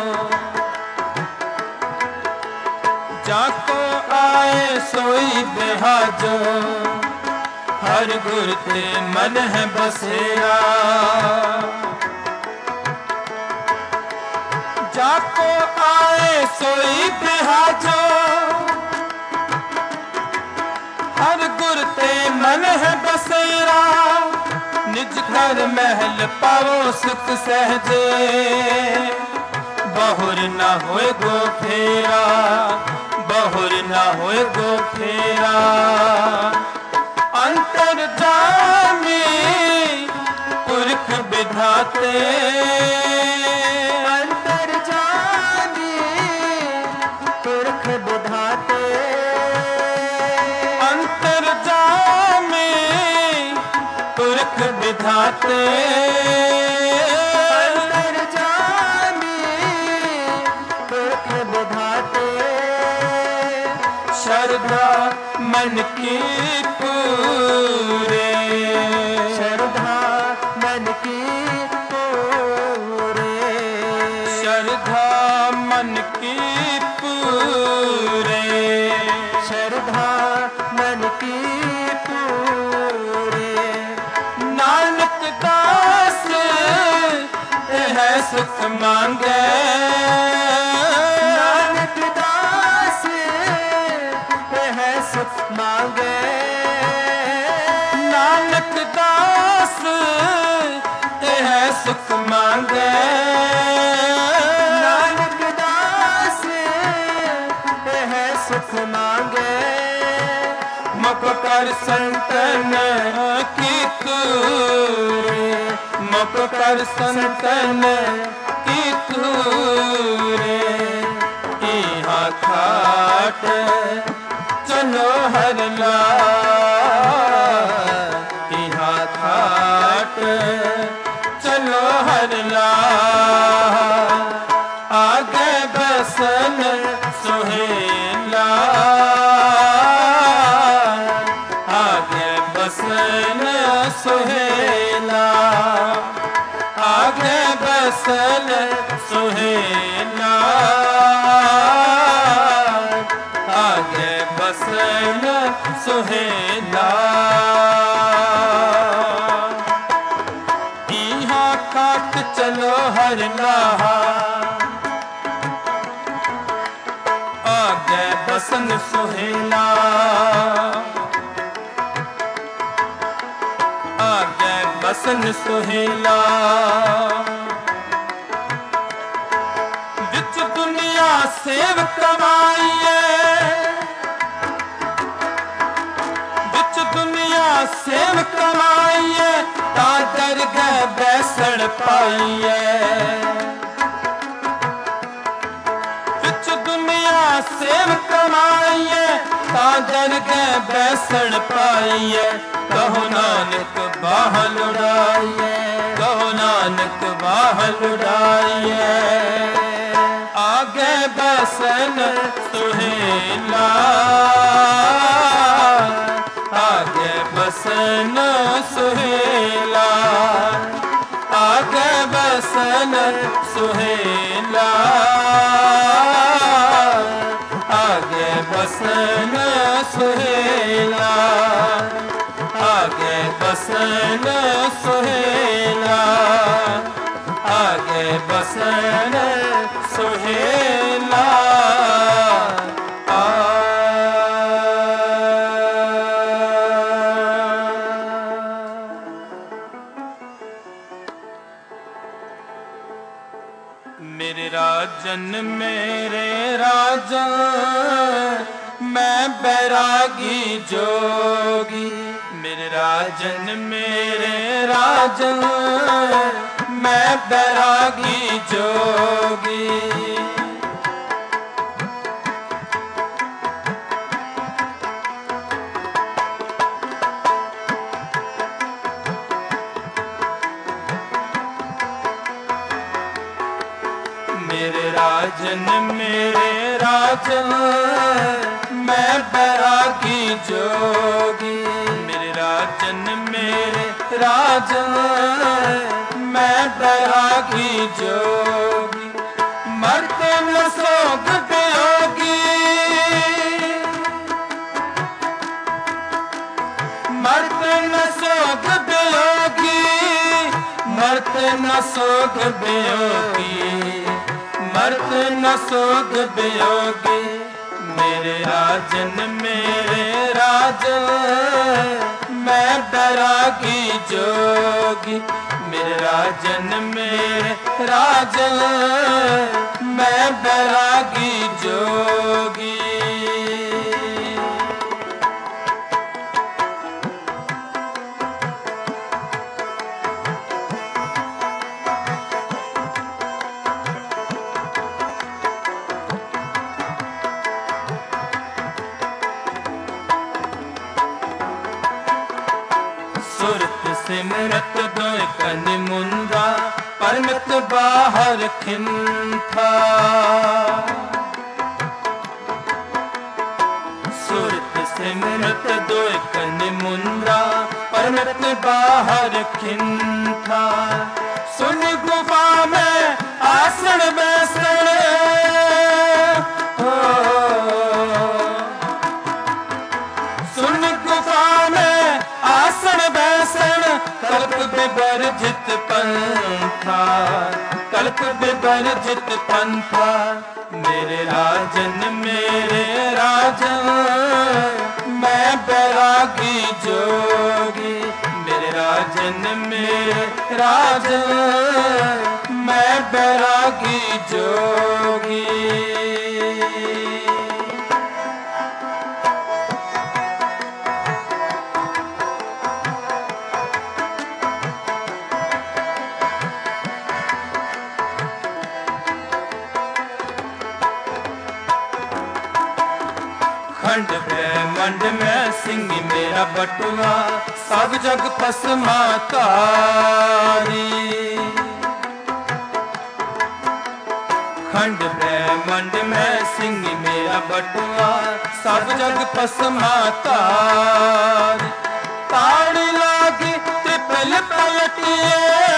जाको आए सोई बिहाजो हर गुर ते मन है बसेरा जाको आए सोई बिहाजो हर गुर ते मन है बसेरा निज घर महल पाओ सुख सहजे बहुर ना होए गो फेरा बहुर ना होए गो फेरा अंतर जामी पुरख विधाते अंतर जामी पुरख विधाते अंतर जामी पुरख विधाते अंतर जामी पुरख विधाते श्रद्धा मन की पूरे श्रद्धा मन की पूरे श्रद्धा मन की पूरे श्रद्धा मन की पूरे नानक दास है सुख मांगे नानक दास है सुख मांगे नानक दास है सुख मांगे नानक दास है सुख मांगे मुख कर संतन की तूरे कर संतन की तूरे यहाँ खाट चलो हर ला यहाँ खाट चलो हर ला आगे बसन सुहेला आगे बसन सुहेला आगे बसन सुहेला आगे बसन सुहेला यहाँ काट चलो हर लाहा आगे बसन सुहेला आगे बसन सुहेला विच दुनिया सेव कमाइए विच दुनिया सेव कमाइए ता दरगाह बैसण पाइए विच दुनिया सेव कमाइए ता दरगाह बैसण पाइए कहो नानक बाह लुड़ाइए कहो नानक बाह लुड़ाइए आगे बसन सुहेला आगे बसन सुहेला आगे बसन सुहेला आगे बसन सुहेला आगे बसन सुहेला आगे बसन सुहेला मेरे राजन मेरे राजन मैं बैरागी जोगी मेरे राजन मेरे राजन मैं बैरागी जोगी मेरे राजन मेरे राजन मैं बैरागी जोगी मेरे राजन मेरे राजन मैं बैरागी जोगी मरते न सोग वियोगी मरते न सोग वियोगी मरते न सोग वियोगी मर्द न सोग वियोगी मेरे राजन मेरे राजन मैं बैरागी जोगी मेरे राजन मेरे राजन मैं बैरागी जोगी सुरत सिमरत दोय कन मुंदा परमत बाहर खिंथा सुरत सिमरत दोय कन मुंदा परमत बाहर खिंथा सुन गुफा में आसन बैसण हो सुन गुफा में आसन बैसण कल्प विवर्जित पंथा कल्प विवर्जित पंथा मेरे राजन मेरे राजन मैं बैरागी जोगी मेरे राजन मेरे राजन मैं बैरागी जोगी खंड ब्रह्मंड में सिंह मेरा बटुआ, सब जग पसमा तारी। खंड ब्रह्मंड में सिंह मेरा बटुआ, सब जग पसमा तारी। ताड़ी लागी त्रिपल पलटिए,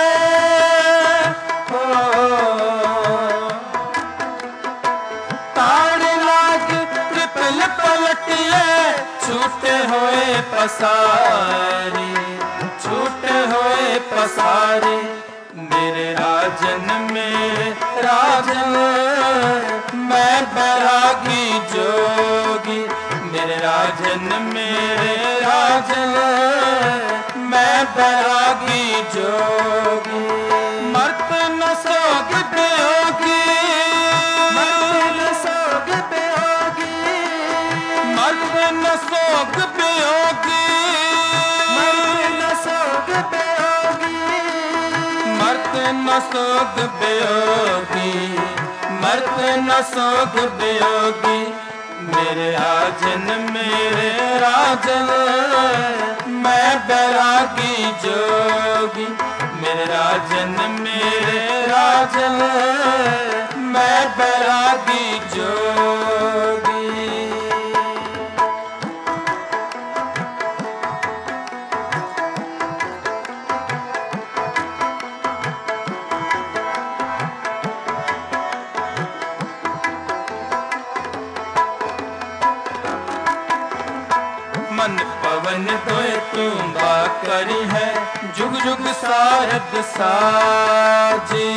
ताड़ी लागी त्रिपल पलटिए, छूटे हुए पसारी, छूटे हुए पसारी। मेरे राजन मेरे राजन मैं बैरागी जोगी, मेरे राजन मेरे राजन मैं बैरागी जोगी। मर्त न सोग बेयोगी, मर्द न सोग बेयोगी, मर्त न सोग बेयोगी, मर्द न सोग बेयोगी, मर्त न सोग बेयोगी, मर्त न सोग बेयोगी। मेरे राजन मेरे राजन मैं बैरागी जोगी, मेरे राजन मेरे राजन मैं बैरागी जोगी। मन पवन दोए तुम्बा करी है, जुग जुग सारद साजी।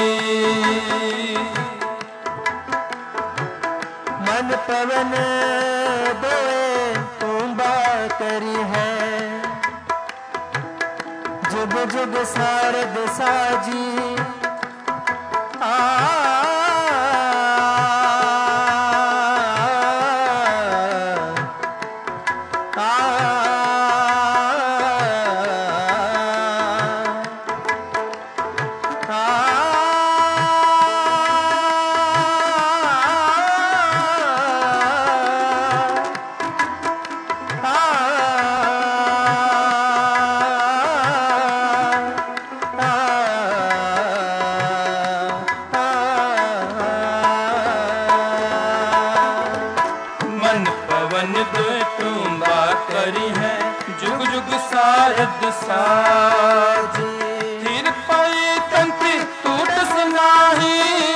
मन पवन दोए तुम्बा करी है, जुग जुग सारद साजी। आ सारद साजी। फिर पाई तंत्री टूट सुनाही,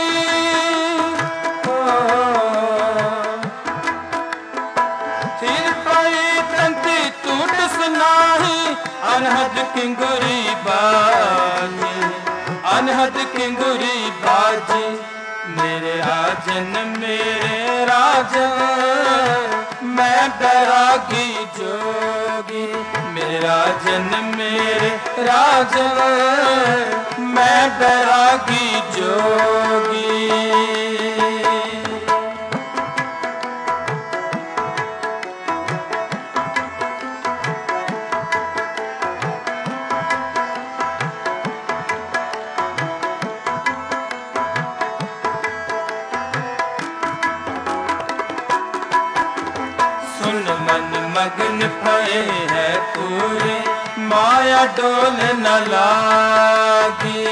फिर पाई तंत्री टूट सुनाही। अनहद किंगुरी बाजी, अनहद किंगुरी बाजी। मेरे राजन मेरे राजन मैं बैरागी जोगी, मेरे राजन मेरे राजन मैं बैरागी जोगी। मगन भये है पूरे माया डोल न लागी।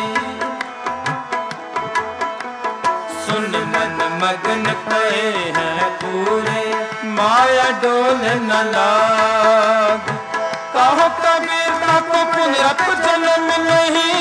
सुन मन मगन भये है पूरे माया डोल न लागी। कहो कबीर का को पुनरप जन्म नहीं,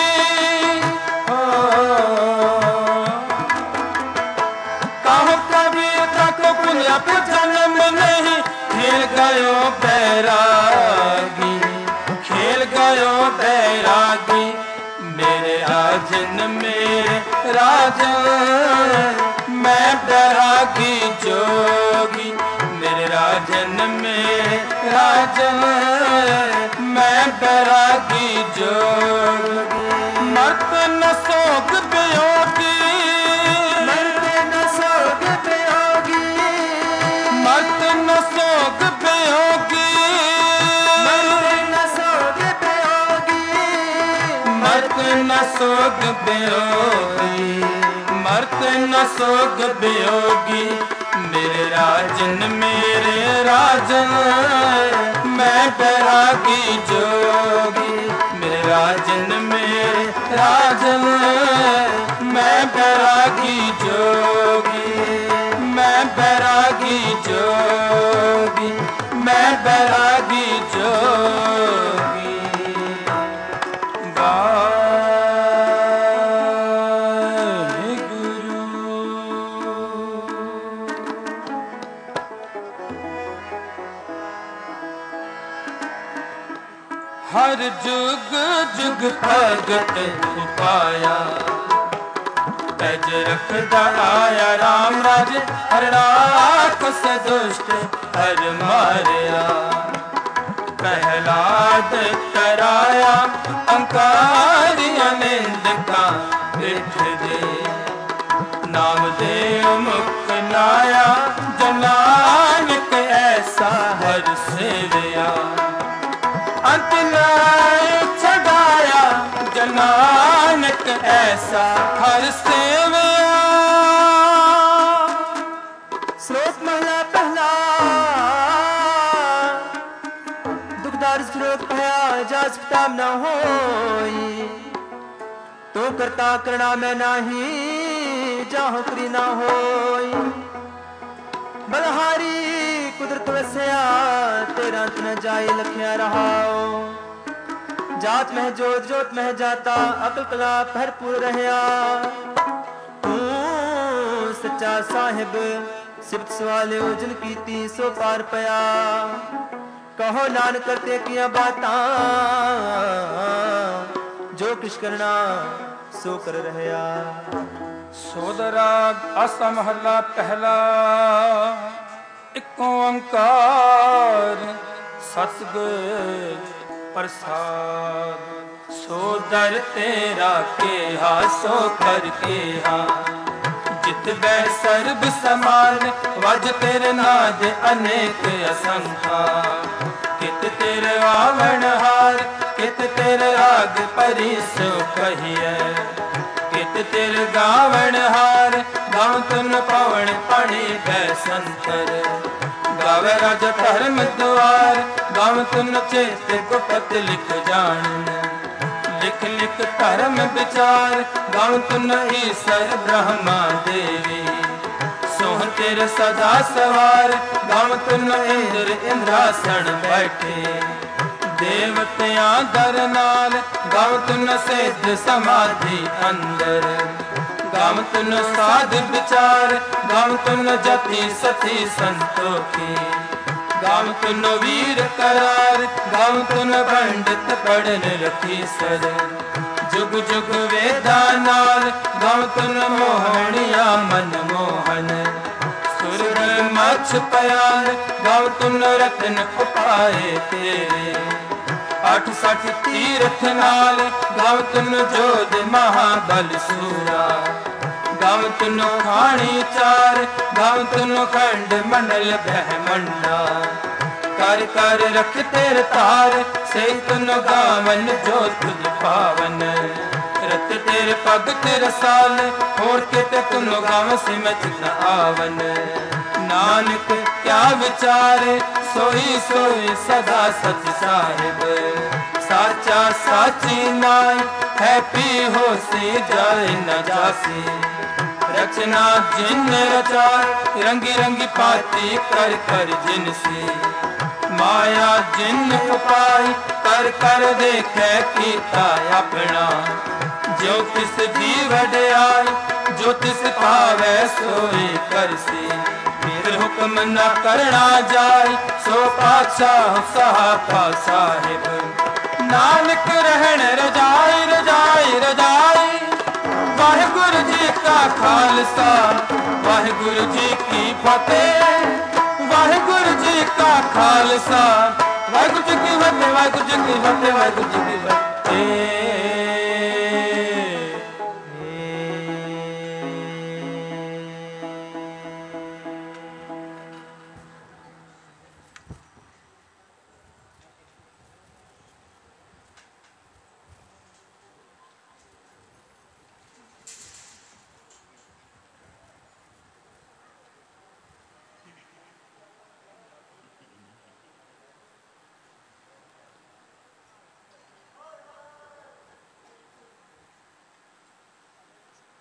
कहो कबीर का को पुनरप जन्म नहीं। खेल गयो बैरागी, खेल गयो बैरागी। मेरे राजन मेरे राजन मैं बैरागी जोगी, मेरे राजन मेरे राजन मैं बैरागी जोगी। मर्त न सोग बेयोगी, मर्द न सोग बेयोगी, मर्त न सोग बेयोगी, मर्द न सोग बेयोगी, मर्द न सोग बेयोगी, मरते न सोग वियोगी मेरे राजन मेरे राजन मैं बैरागी जोगी मेरे राजन मेरे राजन मैं बैरागी जोगी मैं बैरागी जोगी मैं बैरागी जोगी हर जुग जुग भगत उपाया तज रखदा आया राम राज हर राखस दुष्ट हर मारया प्रहलाद कराया अंकारी निंदका पिठ दे नाम दे मुख लाया जनानक ऐसा हर सेवया अंत छड़ाया जनानक ऐसा हर सेवया। श्लोक महला पहला दुखदार श्लोक पया जास किताब न होई तो करता करना में नाही जाहो करी ना होई बलहारी कुदरत वसया तेरा अंत न जाए लखिया रहाओ जात मह जोत जोत मह जाता अकल कला भरपूर रहया तू सच्चा साहिब सिफत सवाले उजल कीती सो पार पया कहो नानक करते किया बातां जो किश करना सो कर रहया। सोदरा आसा महला पहला एक ओंकार सतगुर प्रसाद सोदर तेरा के हा सो कर के हा जित बै सर्ब समान वज तेरे नाद अनेक असंख्या कित तेरे आवण हार कित तेरे राग परी सो कहिए कित तेरे गावण हार गाँव तुन पवन पाणी बैसंतर गावे राज धर्म द्वार गाँव तुन चेत गुपत लिख जान लिख लिख धर्म विचार गाँव तुन ईश्वर ब्रह्मा देवी सोह तेरे सदा सवार गाँव तुन इंद्र इंद्रासन बैठे देवतिया दर नाल गाँव तुन सिद्ध समाधि अंदर गाँव तुन साध विचार गाँव तुन जति सती संतोखी गाँव तुन वीर करार गाँव तुन पंडित पढ़न रखी सर जुग जुग वेदा नाल गाँव तुन मोहनिया मन मोहन सुर मछ प्यार गाँव तुन रतन उपाए तेरे अठ सठ तीर्थ नाल गाँव तुन जोध महाबल सूरा गाँव तुन खाणी चार गाँव तुन खंड मंडल ब्रह्मंडा कर कर रख तेर तार से तुन गावन जो तुझ पावन रत तेरे पग तेरे साल होर के ते तुन गाव सिमच न आवन नानक क्या विचारे सोई सोई सदा सच साहिब साचा साची नाय है पी हो से जाए न जासी रचना जिन रचार रंगी रंगी पाती कर कर जिन से माया जिन उपाय कर कर देखे कीता अपना जो तिस जी वड्याई जो तिस पावे सोई करसी फिर हुक्म न करना जाए सो पातशाह सहाबा साहिब नानक रहन रजाई रजाई रजाई वाहिगुरु जी का खालसा वाहिगुरु जी की फतेह वाहिगुरु जी का खालसा वाहिगुरु जी की फतेह वाहिगुरु जी की फतेह वाहिगुरु जी की फतेह।